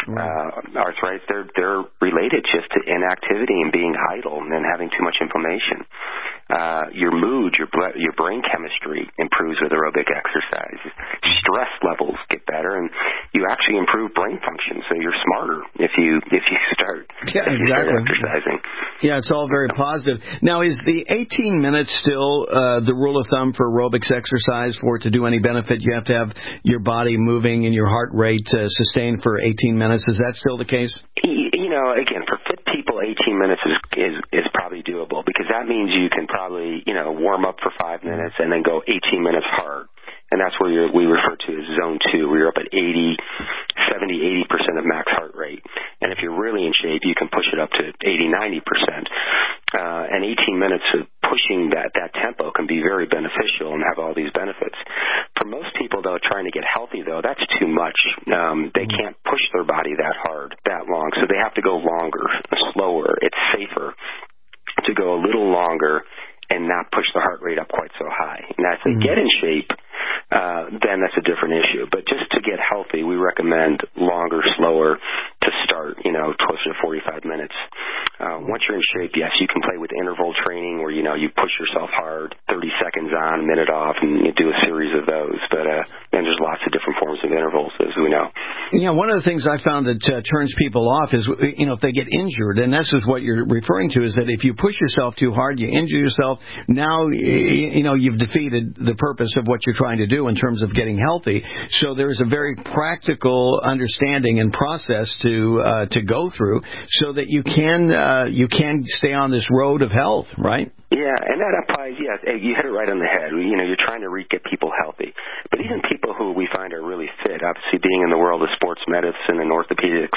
uh, arthritis, they're, they're related just to inactivity and being idle and having too much inflammation. Uh, your mood, your ble- your brain chemistry improves with aerobic exercise. Stress levels get better, and you actually improve brain function, so you're smarter if you if you start, yeah, if you exactly. start exercising. Yeah, it's all very positive. Now, is the eighteen minutes still uh, the rule of thumb for aerobics exercise? For it to do any benefit, you have to have your body moving and your heart rate uh, sustained for eighteen minutes. Is that still the case? You know, again, for fit people, eighteen minutes is, is is probably doable, because that means you can probably, you know, warm up for five minutes and then go eighteen minutes hard. And that's where you're, we refer to as zone two, where you're up at eighty, seventy, eighty percent of max heart rate. And if you're really in shape, you can push it up to eighty, ninety percent. Uh, and eighteen minutes of pushing that, that tempo can be very beneficial and have all these benefits. For most people, though, trying to get healthy, though, that's too much. Um, they can't push their body that hard, that long, so they have to go longer, slower. It's safer to go a little longer and not push the heart rate up quite so high. Now, if they get in shape, uh, then that's a different issue. But just to get healthy, we recommend longer, slower to start, you know, closer to forty-five minutes. Uh, once you're in shape, yes, you can play with interval training where, you know, you push yourself hard, thirty seconds on, a minute off, and you do a series of those. But uh, then there's lots of different forms of intervals, as we know. Yeah, one of the things I found that uh, turns people off is, you know, if they get injured, and this is what you're referring to, is that if you push yourself too hard, you injure yourself, now, you know, you've defeated the purpose of what you're trying to do in terms of getting healthy. So there is a very practical understanding and process to uh, to go through so that you can uh, you can stay on this road of health, right? Yeah, and that applies, yes, you hit it right on the head. You know, you're trying to re- get people healthy. But even people who we find are really fit, obviously being in the world of sports medicine and orthopedics,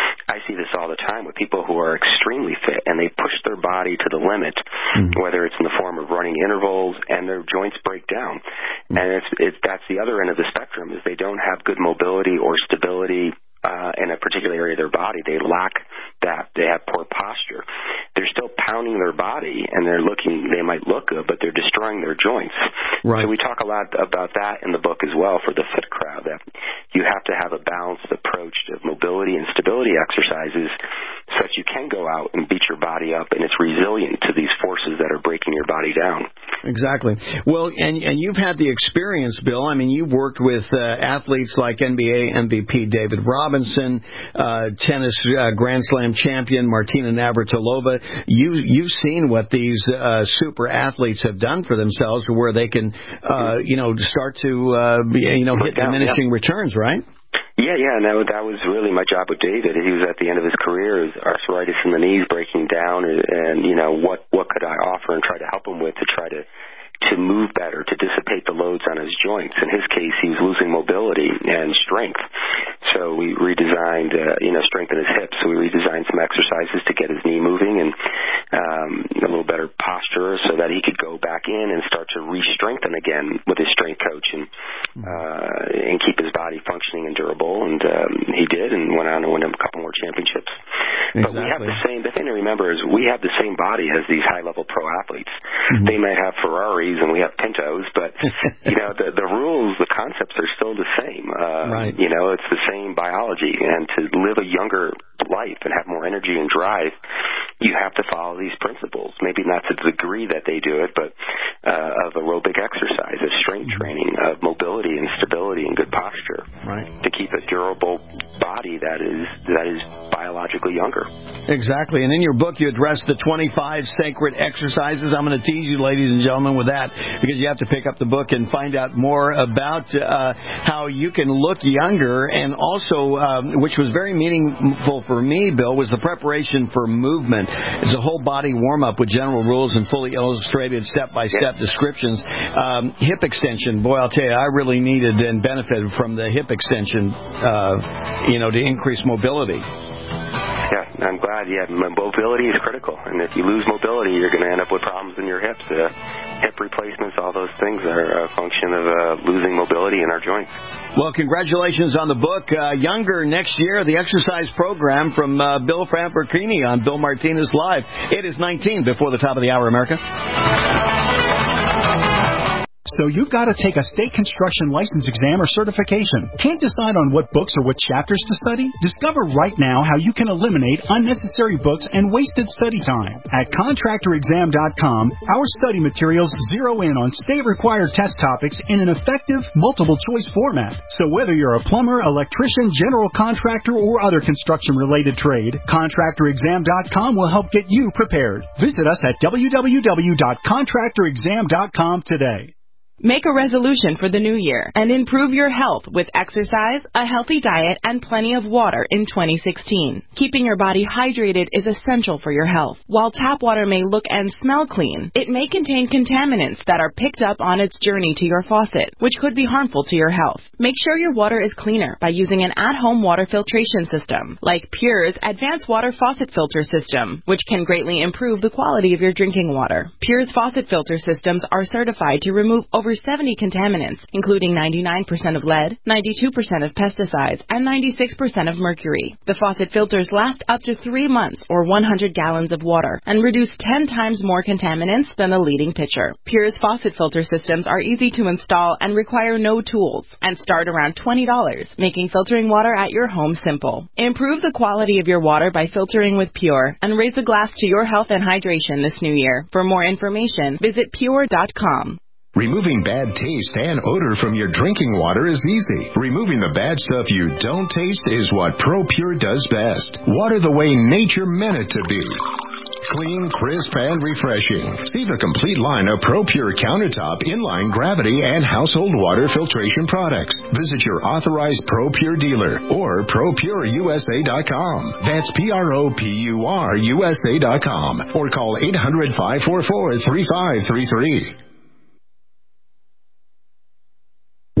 I see this all the time with people who are extremely fit, and they push their body to the limit, mm-hmm. whether it's in the form of running intervals, and their joints break down. Mm-hmm. And it's, it's that's the other end of the spectrum, is they don't have good mobility or stability Uh, in a particular area of their body. They lack that. They have poor posture. They're still pounding their body, and they're looking, they might look good, but they're destroying their joints. Right. So we talk a lot about that in the book as well for the fit crowd, that you have to have a balanced approach to mobility and stability exercises so that you can go out and beat your body up and it's resilient to these forces that are breaking your body down. Exactly. Well, and and you've had the experience, Bill. I mean, you've worked with uh, athletes like N B A M V P David Robinson, uh, tennis uh, Grand Slam champion Martina Navratilova. You you've seen what these uh, super athletes have done for themselves, where they can, uh, you know, start to uh, be, you know hit diminishing yeah. returns, right? Yeah, yeah, and that, that was really my job with David. He was at the end of his career, his arthritis in the knees breaking down, and, and you know, what what could I offer and try to help him with to try to to move better, to dissipate the loads on his joints. In his case, he was losing mobility and strength. So we redesigned, uh, you know, strengthen his hips. So we redesigned some exercises to get his knee moving and um, a little better posture so that he could go back in and start to re-strengthen again with his strength coach and uh, and keep his body functioning and durable. And um, he did, and went on to win a couple more championships. Exactly. But we have the same, the thing to remember is we have the same body as these high-level pro athletes. Mm-hmm. They might have Ferraris and we have Pintos, but, you know, the, the rules, the concepts are still the same. Uh, right. You know, it's the same biology. And to live a younger life and have more energy and drive, you have to follow these principles. Maybe not to the degree that they do it, but uh, of aerobic exercise, of strength training, of mobility and stability and good posture. Right. To keep a durable body that is that is biologically younger. Exactly. And in your book, you address the twenty-five sacred exercises. I'm going to tease you, ladies and gentlemen, with that, because you have to pick up the book and find out more about uh, how you can look younger. And also, um, which was very meaningful for me, Bill, was the preparation for movement. It's a whole body warm-up with general rules and fully illustrated step-by-step yeah. descriptions. Um, hip extension, boy, I'll tell you, I really needed and benefited from the hip extension, uh, you know, to increase mobility. Yeah, I'm glad. Yeah, mobility is critical, and if you lose mobility, you're going to end up with problems in your hips. Uh, hip replacements, all those things are a function of uh, losing mobility in our joints. Well, congratulations on the book. Uh, Younger next year, the exercise program from uh, Bill Framperkini on Bill Martinez Live. It is nineteen before the top of the hour, America. So you've got to take a state construction license exam or certification. Can't decide on what books or what chapters to study? Discover right now how you can eliminate unnecessary books and wasted study time. At contractor exam dot com, our study materials zero in on state-required test topics in an effective, multiple-choice format. So whether you're a plumber, electrician, general contractor, or other construction-related trade, contractor exam dot com will help get you prepared. Visit us at w w w dot contractor exam dot com today. Make a resolution for the new year and improve your health with exercise, a healthy diet, and plenty of water in twenty sixteen. Keeping your body hydrated is essential for your health. While tap water may look and smell clean, it may contain contaminants that are picked up on its journey to your faucet, which could be harmful to your health. Make sure your water is cleaner by using an at-home water filtration system, like Pure's Advanced Water Faucet Filter System, which can greatly improve the quality of your drinking water. Pure's faucet filter systems are certified to remove over seventy contaminants, including ninety-nine percent of lead, ninety-two percent of pesticides, and ninety-six percent of mercury. The faucet filters last up to three months or one hundred gallons of water and reduce ten times more contaminants than the leading pitcher. Pure's faucet filter systems are easy to install and require no tools and start around twenty dollars, making filtering water at your home simple. Improve the quality of your water by filtering with Pure and raise a glass to your health and hydration this new year. For more information, visit pure dot com. Removing bad taste and odor from your drinking water is easy. Removing the bad stuff you don't taste is what ProPure does best. Water the way nature meant it to be. Clean, crisp, and refreshing. See the complete line of ProPure countertop, inline, gravity, and household water filtration products. Visit your authorized ProPure dealer or pro pure u s a dot com. That's P R O P U R U S A dot com. Or call eight hundred, five four four, three five three three. We use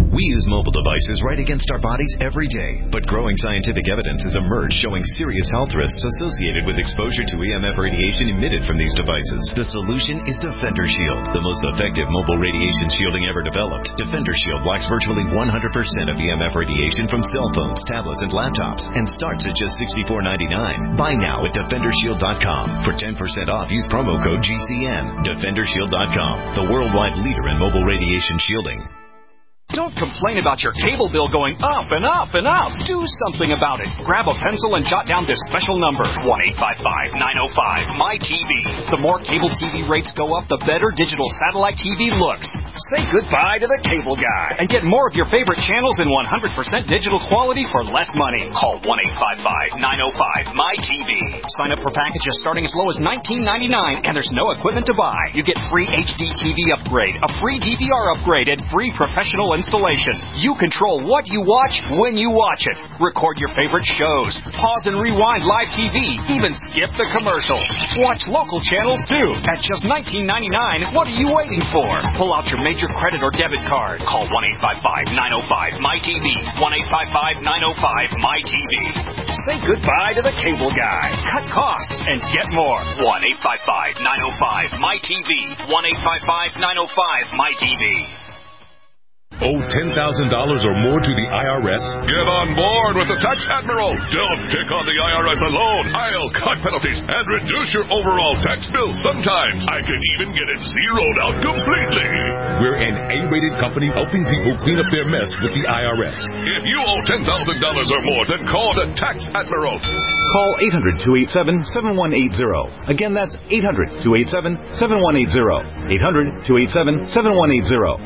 mobile devices right against our bodies every day, but growing scientific evidence has emerged showing serious health risks associated with exposure to E M F radiation emitted from these devices. The solution is Defender Shield, the most effective mobile radiation shielding ever developed. Defender Shield blocks virtually one hundred percent of E M F radiation from cell phones, tablets, and laptops, and starts at just sixty-four ninety-nine. Buy now at defender shield dot com. For ten percent off, use promo code G C N. defender shield dot com, the worldwide leader in mobile radiation shielding. Don't complain about your cable bill going up and up and up. Do something about it. Grab a pencil and jot down this special number, one eight five five, nine oh five, M Y T V. The more cable T V rates go up, the better digital satellite T V looks. Say goodbye to the cable guy and get more of your favorite channels in one hundred percent digital quality for less money. Call one eight five five, nine oh five, M Y T V. Sign up for packages starting as low as nineteen ninety-nine, and there's no equipment to buy. You get free H D T V upgrade, a free D V R upgrade, and free professional installation. You control what you watch when you watch it. Record your favorite shows. Pause and rewind live T V. Even skip the commercials. Watch local channels too. At just nineteen ninety-nine, what are you waiting for? Pull out your major credit or debit card. Call one eight five five, nine oh five, M Y T V. one eight five five, nine oh five, M Y T V. Say goodbye to the cable guy. Cut costs and get more. one eight five five, nine oh five, M Y T V. one eight five five, nine oh five, M Y T V. Owe ten thousand dollars or more to the I R S? Get on board with the Tax Admiral. Don't pick on the I R S alone. I'll cut penalties and reduce your overall tax bill. Sometimes I can even get it zeroed out completely. We're an A-rated company helping people clean up their mess with the I R S. If you owe ten thousand dollars or more, then call the Tax Admiral. Call eight hundred, two eight seven, seven one eight zero. Again, that's eight hundred, two eight seven, seven one eight zero. eight hundred, two eight seven, seven one eight zero.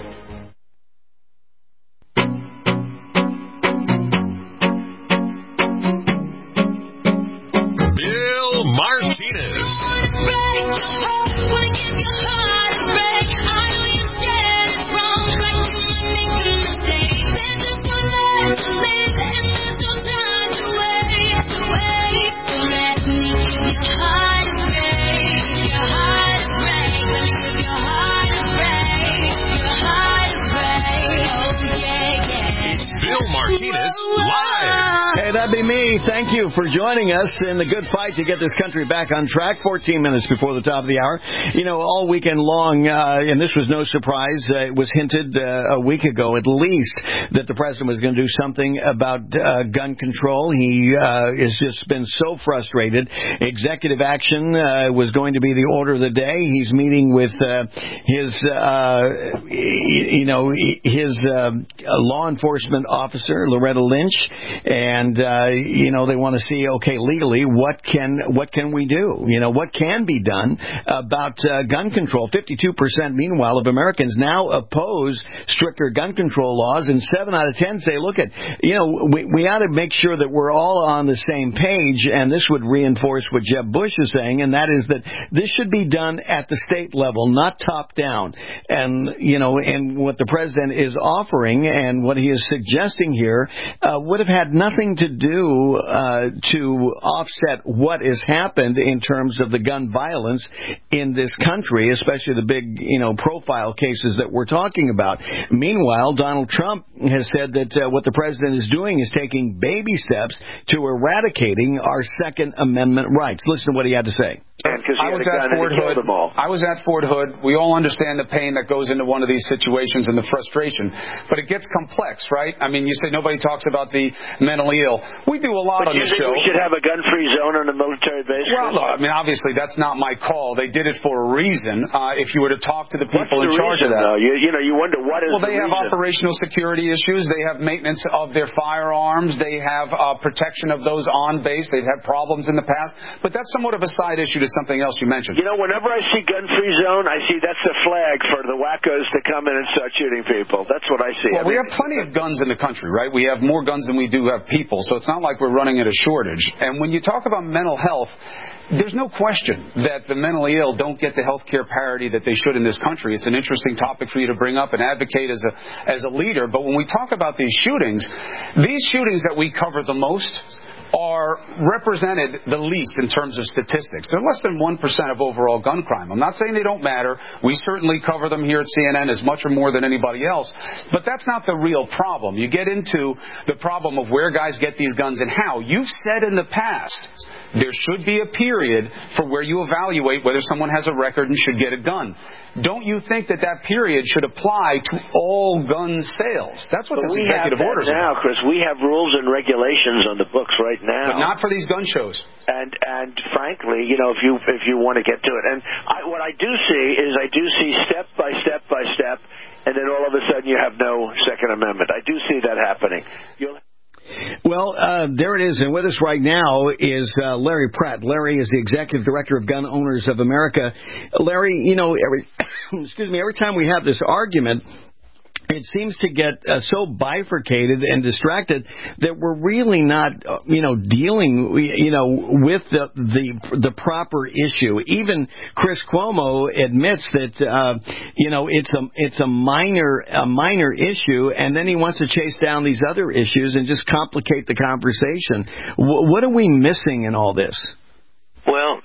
That'd be me. Thank you for joining us in the good fight to get this country back on track. fourteen minutes before the top of the hour. You know, all weekend long, uh, and this was no surprise, uh, it was hinted uh, a week ago at least that the president was going to do something about uh, gun control. He uh, has just been so frustrated. Executive action uh, was going to be the order of the day. He's meeting with uh, his, uh, you know, his uh, law enforcement officer, Loretta Lynch, and Uh, you know, they want to see, okay, legally, what can what can we do? You know, what can be done about uh, gun control? fifty-two percent, meanwhile, of Americans now oppose stricter gun control laws, and seven out of ten say, look, at, you know, we, we ought to make sure that we're all on the same page, and this would reinforce what Jeb Bush is saying, and that is that this should be done at the state level, not top down. And, you know, and what the president is offering and what he is suggesting here uh, would have had nothing to do uh, to offset what has happened in terms of the gun violence in this country, especially the big, you know, profile cases that we're talking about. Meanwhile, Donald Trump has said that uh, what the president is doing is taking baby steps to eradicating our Second Amendment rights. Listen to what he had to say. I was at Fort Hood. I was at Fort Hood. We all understand the pain that goes into one of these situations and the frustration, but it gets complex, right? I mean, you say nobody talks about the mentally ill. We do a lot but on the show. We should have a gun-free zone on a military base. Well, look, I mean, obviously that's not my call. They did it for a reason. Uh, if you were to talk to the people What's in the charge reason, of that, though? You, you know, you wonder what is. Well, they the have reason? operational security issues. They have maintenance of their firearms. They have uh, protection of those on base. They've had problems in the past, but that's somewhat of a side issue to something else you mentioned. You know, whenever I see gun-free zone, I see that's the flag for the wackos to come in and start shooting people. That's what I see. Well, I mean, we have plenty of guns in the country, right? We have more guns than we do have people, so it's not like we're running at a shortage. And when you talk about mental health, there's no question that the mentally ill don't get the health care parity that they should in this country. It's an interesting topic for you to bring up and advocate as a as a leader. But when we talk about these shootings, these shootings that we cover the most, are represented the least in terms of statistics. They're less than one percent of overall gun crime. I'm not saying they don't matter. We certainly cover them here at C N N as much or more than anybody else. But that's not the real problem. You get into the problem of where guys get these guns and how. You've said in the past there should be a period for where you evaluate whether someone has a record and should get a gun. Don't you think that that period should apply to all gun sales? That's what but this executive order is now, about. Chris. We have rules and regulations on the books right now, but not for these gun shows. And and frankly, you know, if you if you want to get to it, and I, what I do see is I do see step by step by step, and then all of a sudden you have no Second Amendment. I do see that happening. You'll Well, uh, there it is. And with us right now is uh, Larry Pratt. Larry is the Executive Director of Gun Owners of America. Larry, you know, every excuse me, every time we have this argument, it seems to get uh, so bifurcated and distracted that we're really not, uh, you know, dealing, you know, with the the the proper issue. Even Chris Cuomo admits that, uh, you know, it's a it's a minor a minor issue, and then he wants to chase down these other issues and just complicate the conversation. W- what are we missing in all this? Well,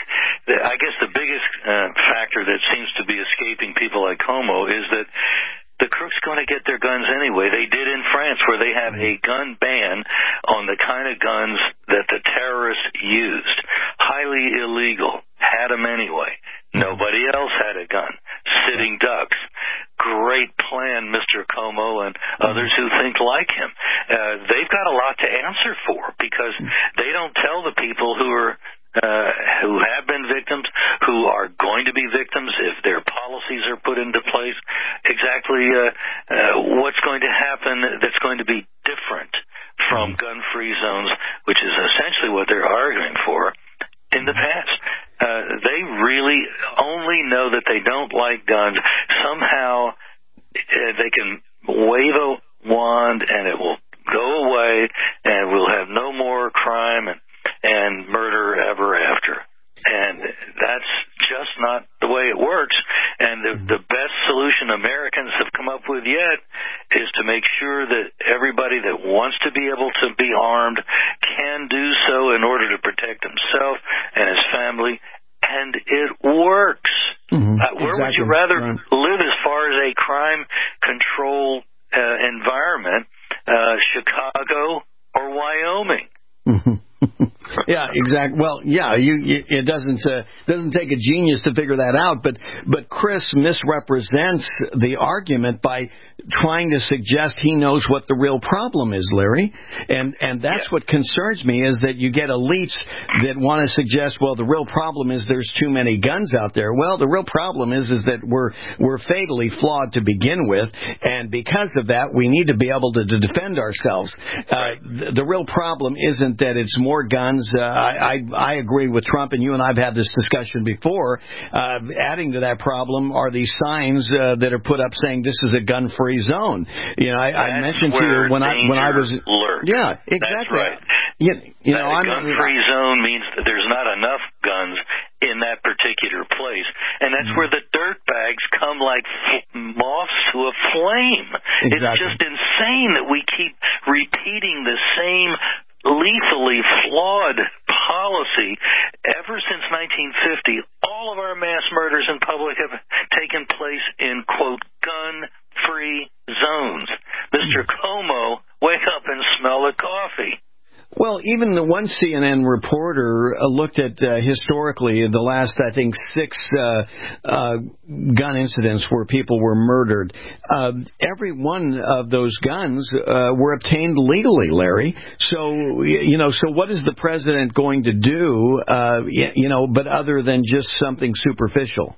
I guess the biggest uh, factor that seems to be escaping people like Cuomo is that the crooks going to get their guns anyway. They did in France, where they have a gun ban on the kind of guns that the terrorists used. Highly illegal. Had them anyway. Nobody else had a gun. Sitting ducks. Great plan, Mister Cuomo and others who think like him. Uh, they've got a lot to answer for, because they don't tell the people who are Uh, who have been victims, who are going to be victims if their policies are put into place, exactly uh, uh, what's going to happen that's going to be different from gun-free zones, which is essentially what they're arguing for in the past. Uh, they really only know that they don't like guns. Somehow uh, they can wave a wand and it will go away and we'll have no more crime and and murder ever after. And that's just not the way it works. And the, the best solution Americans have come up with yet is to make sure that everybody that wants to be able to be armed can do so in order to protect himself and his family. And it works. Mm-hmm. Uh, where exactly. would you rather right. live as far as a crime control uh, environment, uh, Chicago or Wyoming? Mm-hmm. Yeah, exactly. Well, yeah, you, you, it doesn't uh, doesn't take a genius to figure that out. But but Chris misrepresents the argument by trying to suggest he knows what the real problem is, Larry. And and that's yeah. what concerns me, is that you get elites that want to suggest, well, the real problem is there's too many guns out there. Well, the real problem is is that we're we're fatally flawed to begin with, and because of that, we need to be able to, to defend ourselves. Uh, the, the real problem isn't that it's more guns. Uh, I, I I agree with Trump, and you and I have had this discussion before. Uh, adding to that problem are these signs uh, that are put up saying this is a gun-free zone. You know, I, I mentioned to you when I when I was lurk. Yeah, exactly. That's right. You, you that know, a I'm gun-free zone means that there's not enough guns in that particular place, and that's mm-hmm. where the dirt bags come like f- moths to a flame. Exactly. It's just insane that we keep repeating the same lethally flawed policy ever since nineteen fifty. All of our mass murders in public have taken place in, quote, gun-free zones. Mister Cuomo, wake up and smell the coffee. Well, even the one C N N reporter uh, looked at uh, historically the last, I think, six uh, uh, gun incidents where people were murdered. Uh, every one of those guns uh, were obtained legally, Larry. So, you know, so what is the president going to do, uh, you know, but other than just something superficial?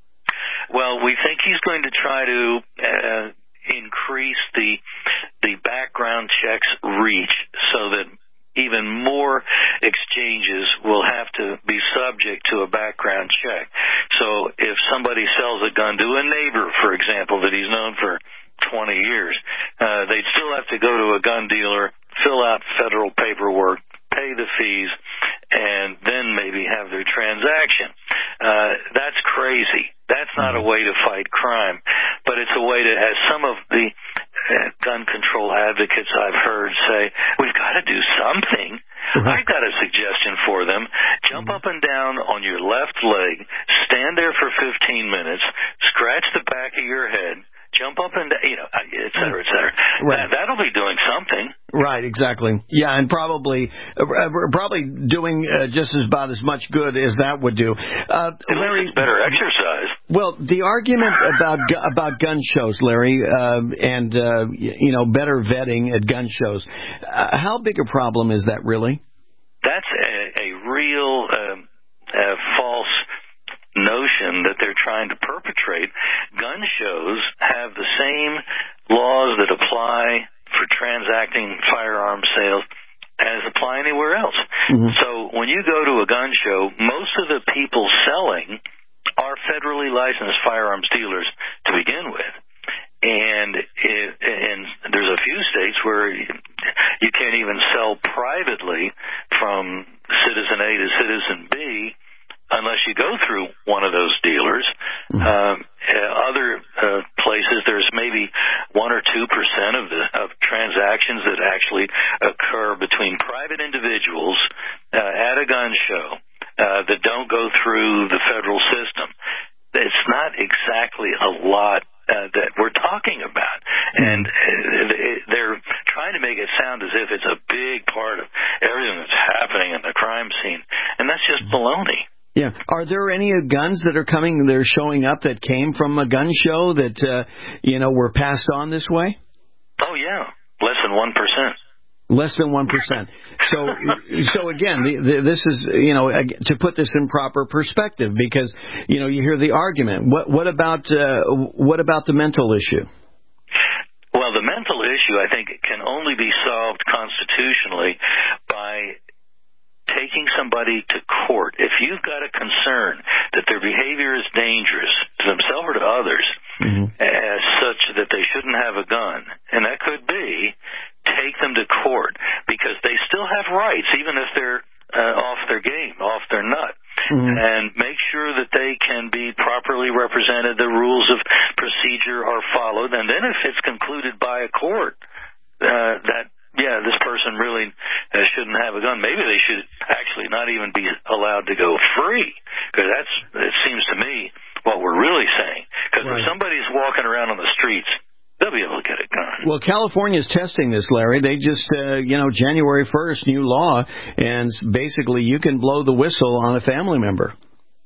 Well, we think he's going to try to uh, increase the the background checks reach so that even more exchanges will have to be subject to a background check. So if somebody sells a gun to a neighbor, for example, that he's known for twenty years, uh, they'd still have to go to a gun dealer, fill out federal paperwork, pay the fees, and then maybe have their transaction. Uh, that's crazy. That's not a way to fight crime, but it's a way to, as some of the uh, gun control advocates I've heard say, we've got to do something. I've got a suggestion for them. Jump up and down on your left leg, stand there for fifteen minutes, scratch the back of your head, jump up and down, you know, et cetera, et cetera. Right. That, that'll be doing something. Right, exactly. Yeah, and probably uh, probably doing uh, just as about as much good as that would do. Uh, Larry, it's better exercise. Well, the argument about gu- about gun shows, Larry, uh, and uh, you know, better vetting at gun shows. Uh, how big a problem is that, really? That's a, a real uh, uh, false notion that they're trying to perpetrate. Gun shows have the same laws that apply for transacting firearm sales as apply anywhere else. Mm-hmm. So when you go to a gun show, most of the people selling are federally licensed firearms dealers to begin with. And, it, and there's a few states where you can't even sell privately from citizen A to citizen B unless you go through one of those dealers. Mm-hmm. Um, uh, other uh, places, there's maybe one or two percent of the of transactions that actually occur between private individuals uh, at a gun show uh, that don't go through the federal system. It's not exactly a lot uh, that we're talking about, and uh, they're trying to make it sound as if it's a big part of everything that's happening in the crime scene, and that's just baloney. Yeah. Are there any guns that are coming, that are showing up that came from a gun show that, uh, you know, were passed on this way? Oh, yeah. Less than one percent. Less than one percent. So, so again, the, the, this is, you know, to put this in proper perspective, because, you know, you hear the argument. What, what about, uh, what about the mental issue? Well, the mental issue, I think, can only be solved constitutionally by taking somebody to court. If you've got a concern that their behavior is dangerous to themselves or to others, mm-hmm. as such that they shouldn't have a gun, and that could be, take them to court, because they still have rights, even if they're uh, off their game, off their nut, mm-hmm. and make sure that they can be properly represented, the rules of procedure are followed, and then if it's concluded by a court uh, that yeah, this person really uh, shouldn't have a gun, maybe they should actually not even be allowed to go free, because that's, it seems to me, what we're really saying. Because right. if somebody's walking around on the streets, they'll be able to get a gun. Well, California's testing this, Larry. They just, uh, you know, January first, new law, and basically you can blow the whistle on a family member.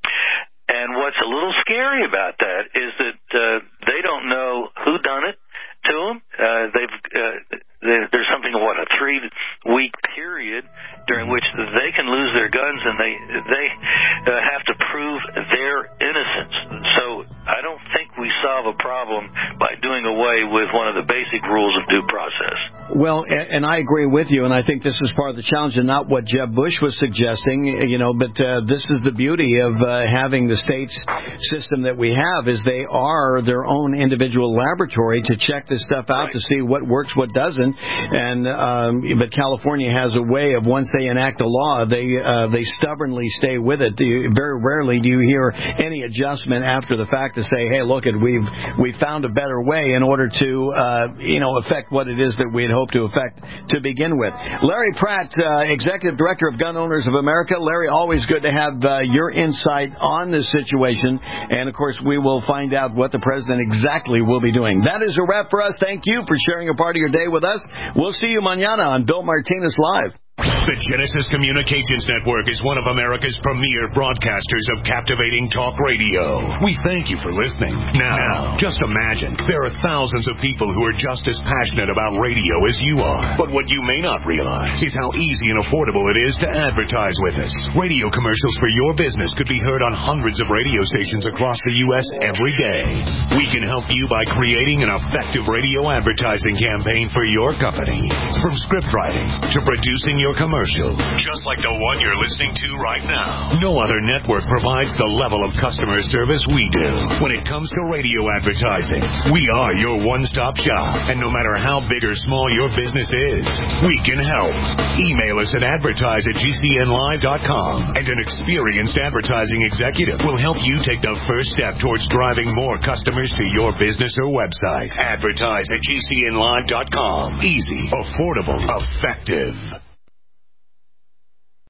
And what's a little scary about that is that uh, they don't know who done it to them. Uh, they've uh, there's something what a three week period during which they can lose their guns, and they they uh, have to prove their innocence. So I don't think we solve a problem by doing away with one of the basic rules of due process. Well, and I agree with you, and I think this is part of the challenge, and not what Jeb Bush was suggesting, you know, but uh, this is the beauty of uh, having the state's system that we have, is they are their own individual laboratory to check this stuff out, right. to see what works, what doesn't, and um, but California has a way of, once they enact a law, they uh, they stubbornly stay with it. You, very rarely do you hear any adjustment after the fact to say, hey, look, it we've we found a better way in order to uh, you know affect what it is that we had hoped to affect to begin with. Larry Pratt, uh, Executive Director of Gun Owners of America. Larry, always good to have uh, your insight on this situation, and of course we will find out what the president exactly will be doing. That is a wrap for us. Thank you for sharing a part of your day with us. We'll see you mañana on Bill Martinez Live. The Genesis Communications Network is one of America's premier broadcasters of captivating talk radio. We thank you for listening. Now, just imagine, there are thousands of people who are just as passionate about radio as you are. But what you may not realize is how easy and affordable it is to advertise with us. Radio commercials for your business could be heard on hundreds of radio stations across the U S every day. We can help you by creating an effective radio advertising campaign for your company. From script writing to producing your commercial, just like the one you're listening to right now. No other network provides the level of customer service we do. When it comes to radio advertising, we are your one-stop shop. And no matter how big or small your business is, we can help. Email us at advertise at g c n live dot com, and an experienced advertising executive will help you take the first step towards driving more customers to your business or website. Advertise at g c n live dot com. Easy, affordable, effective.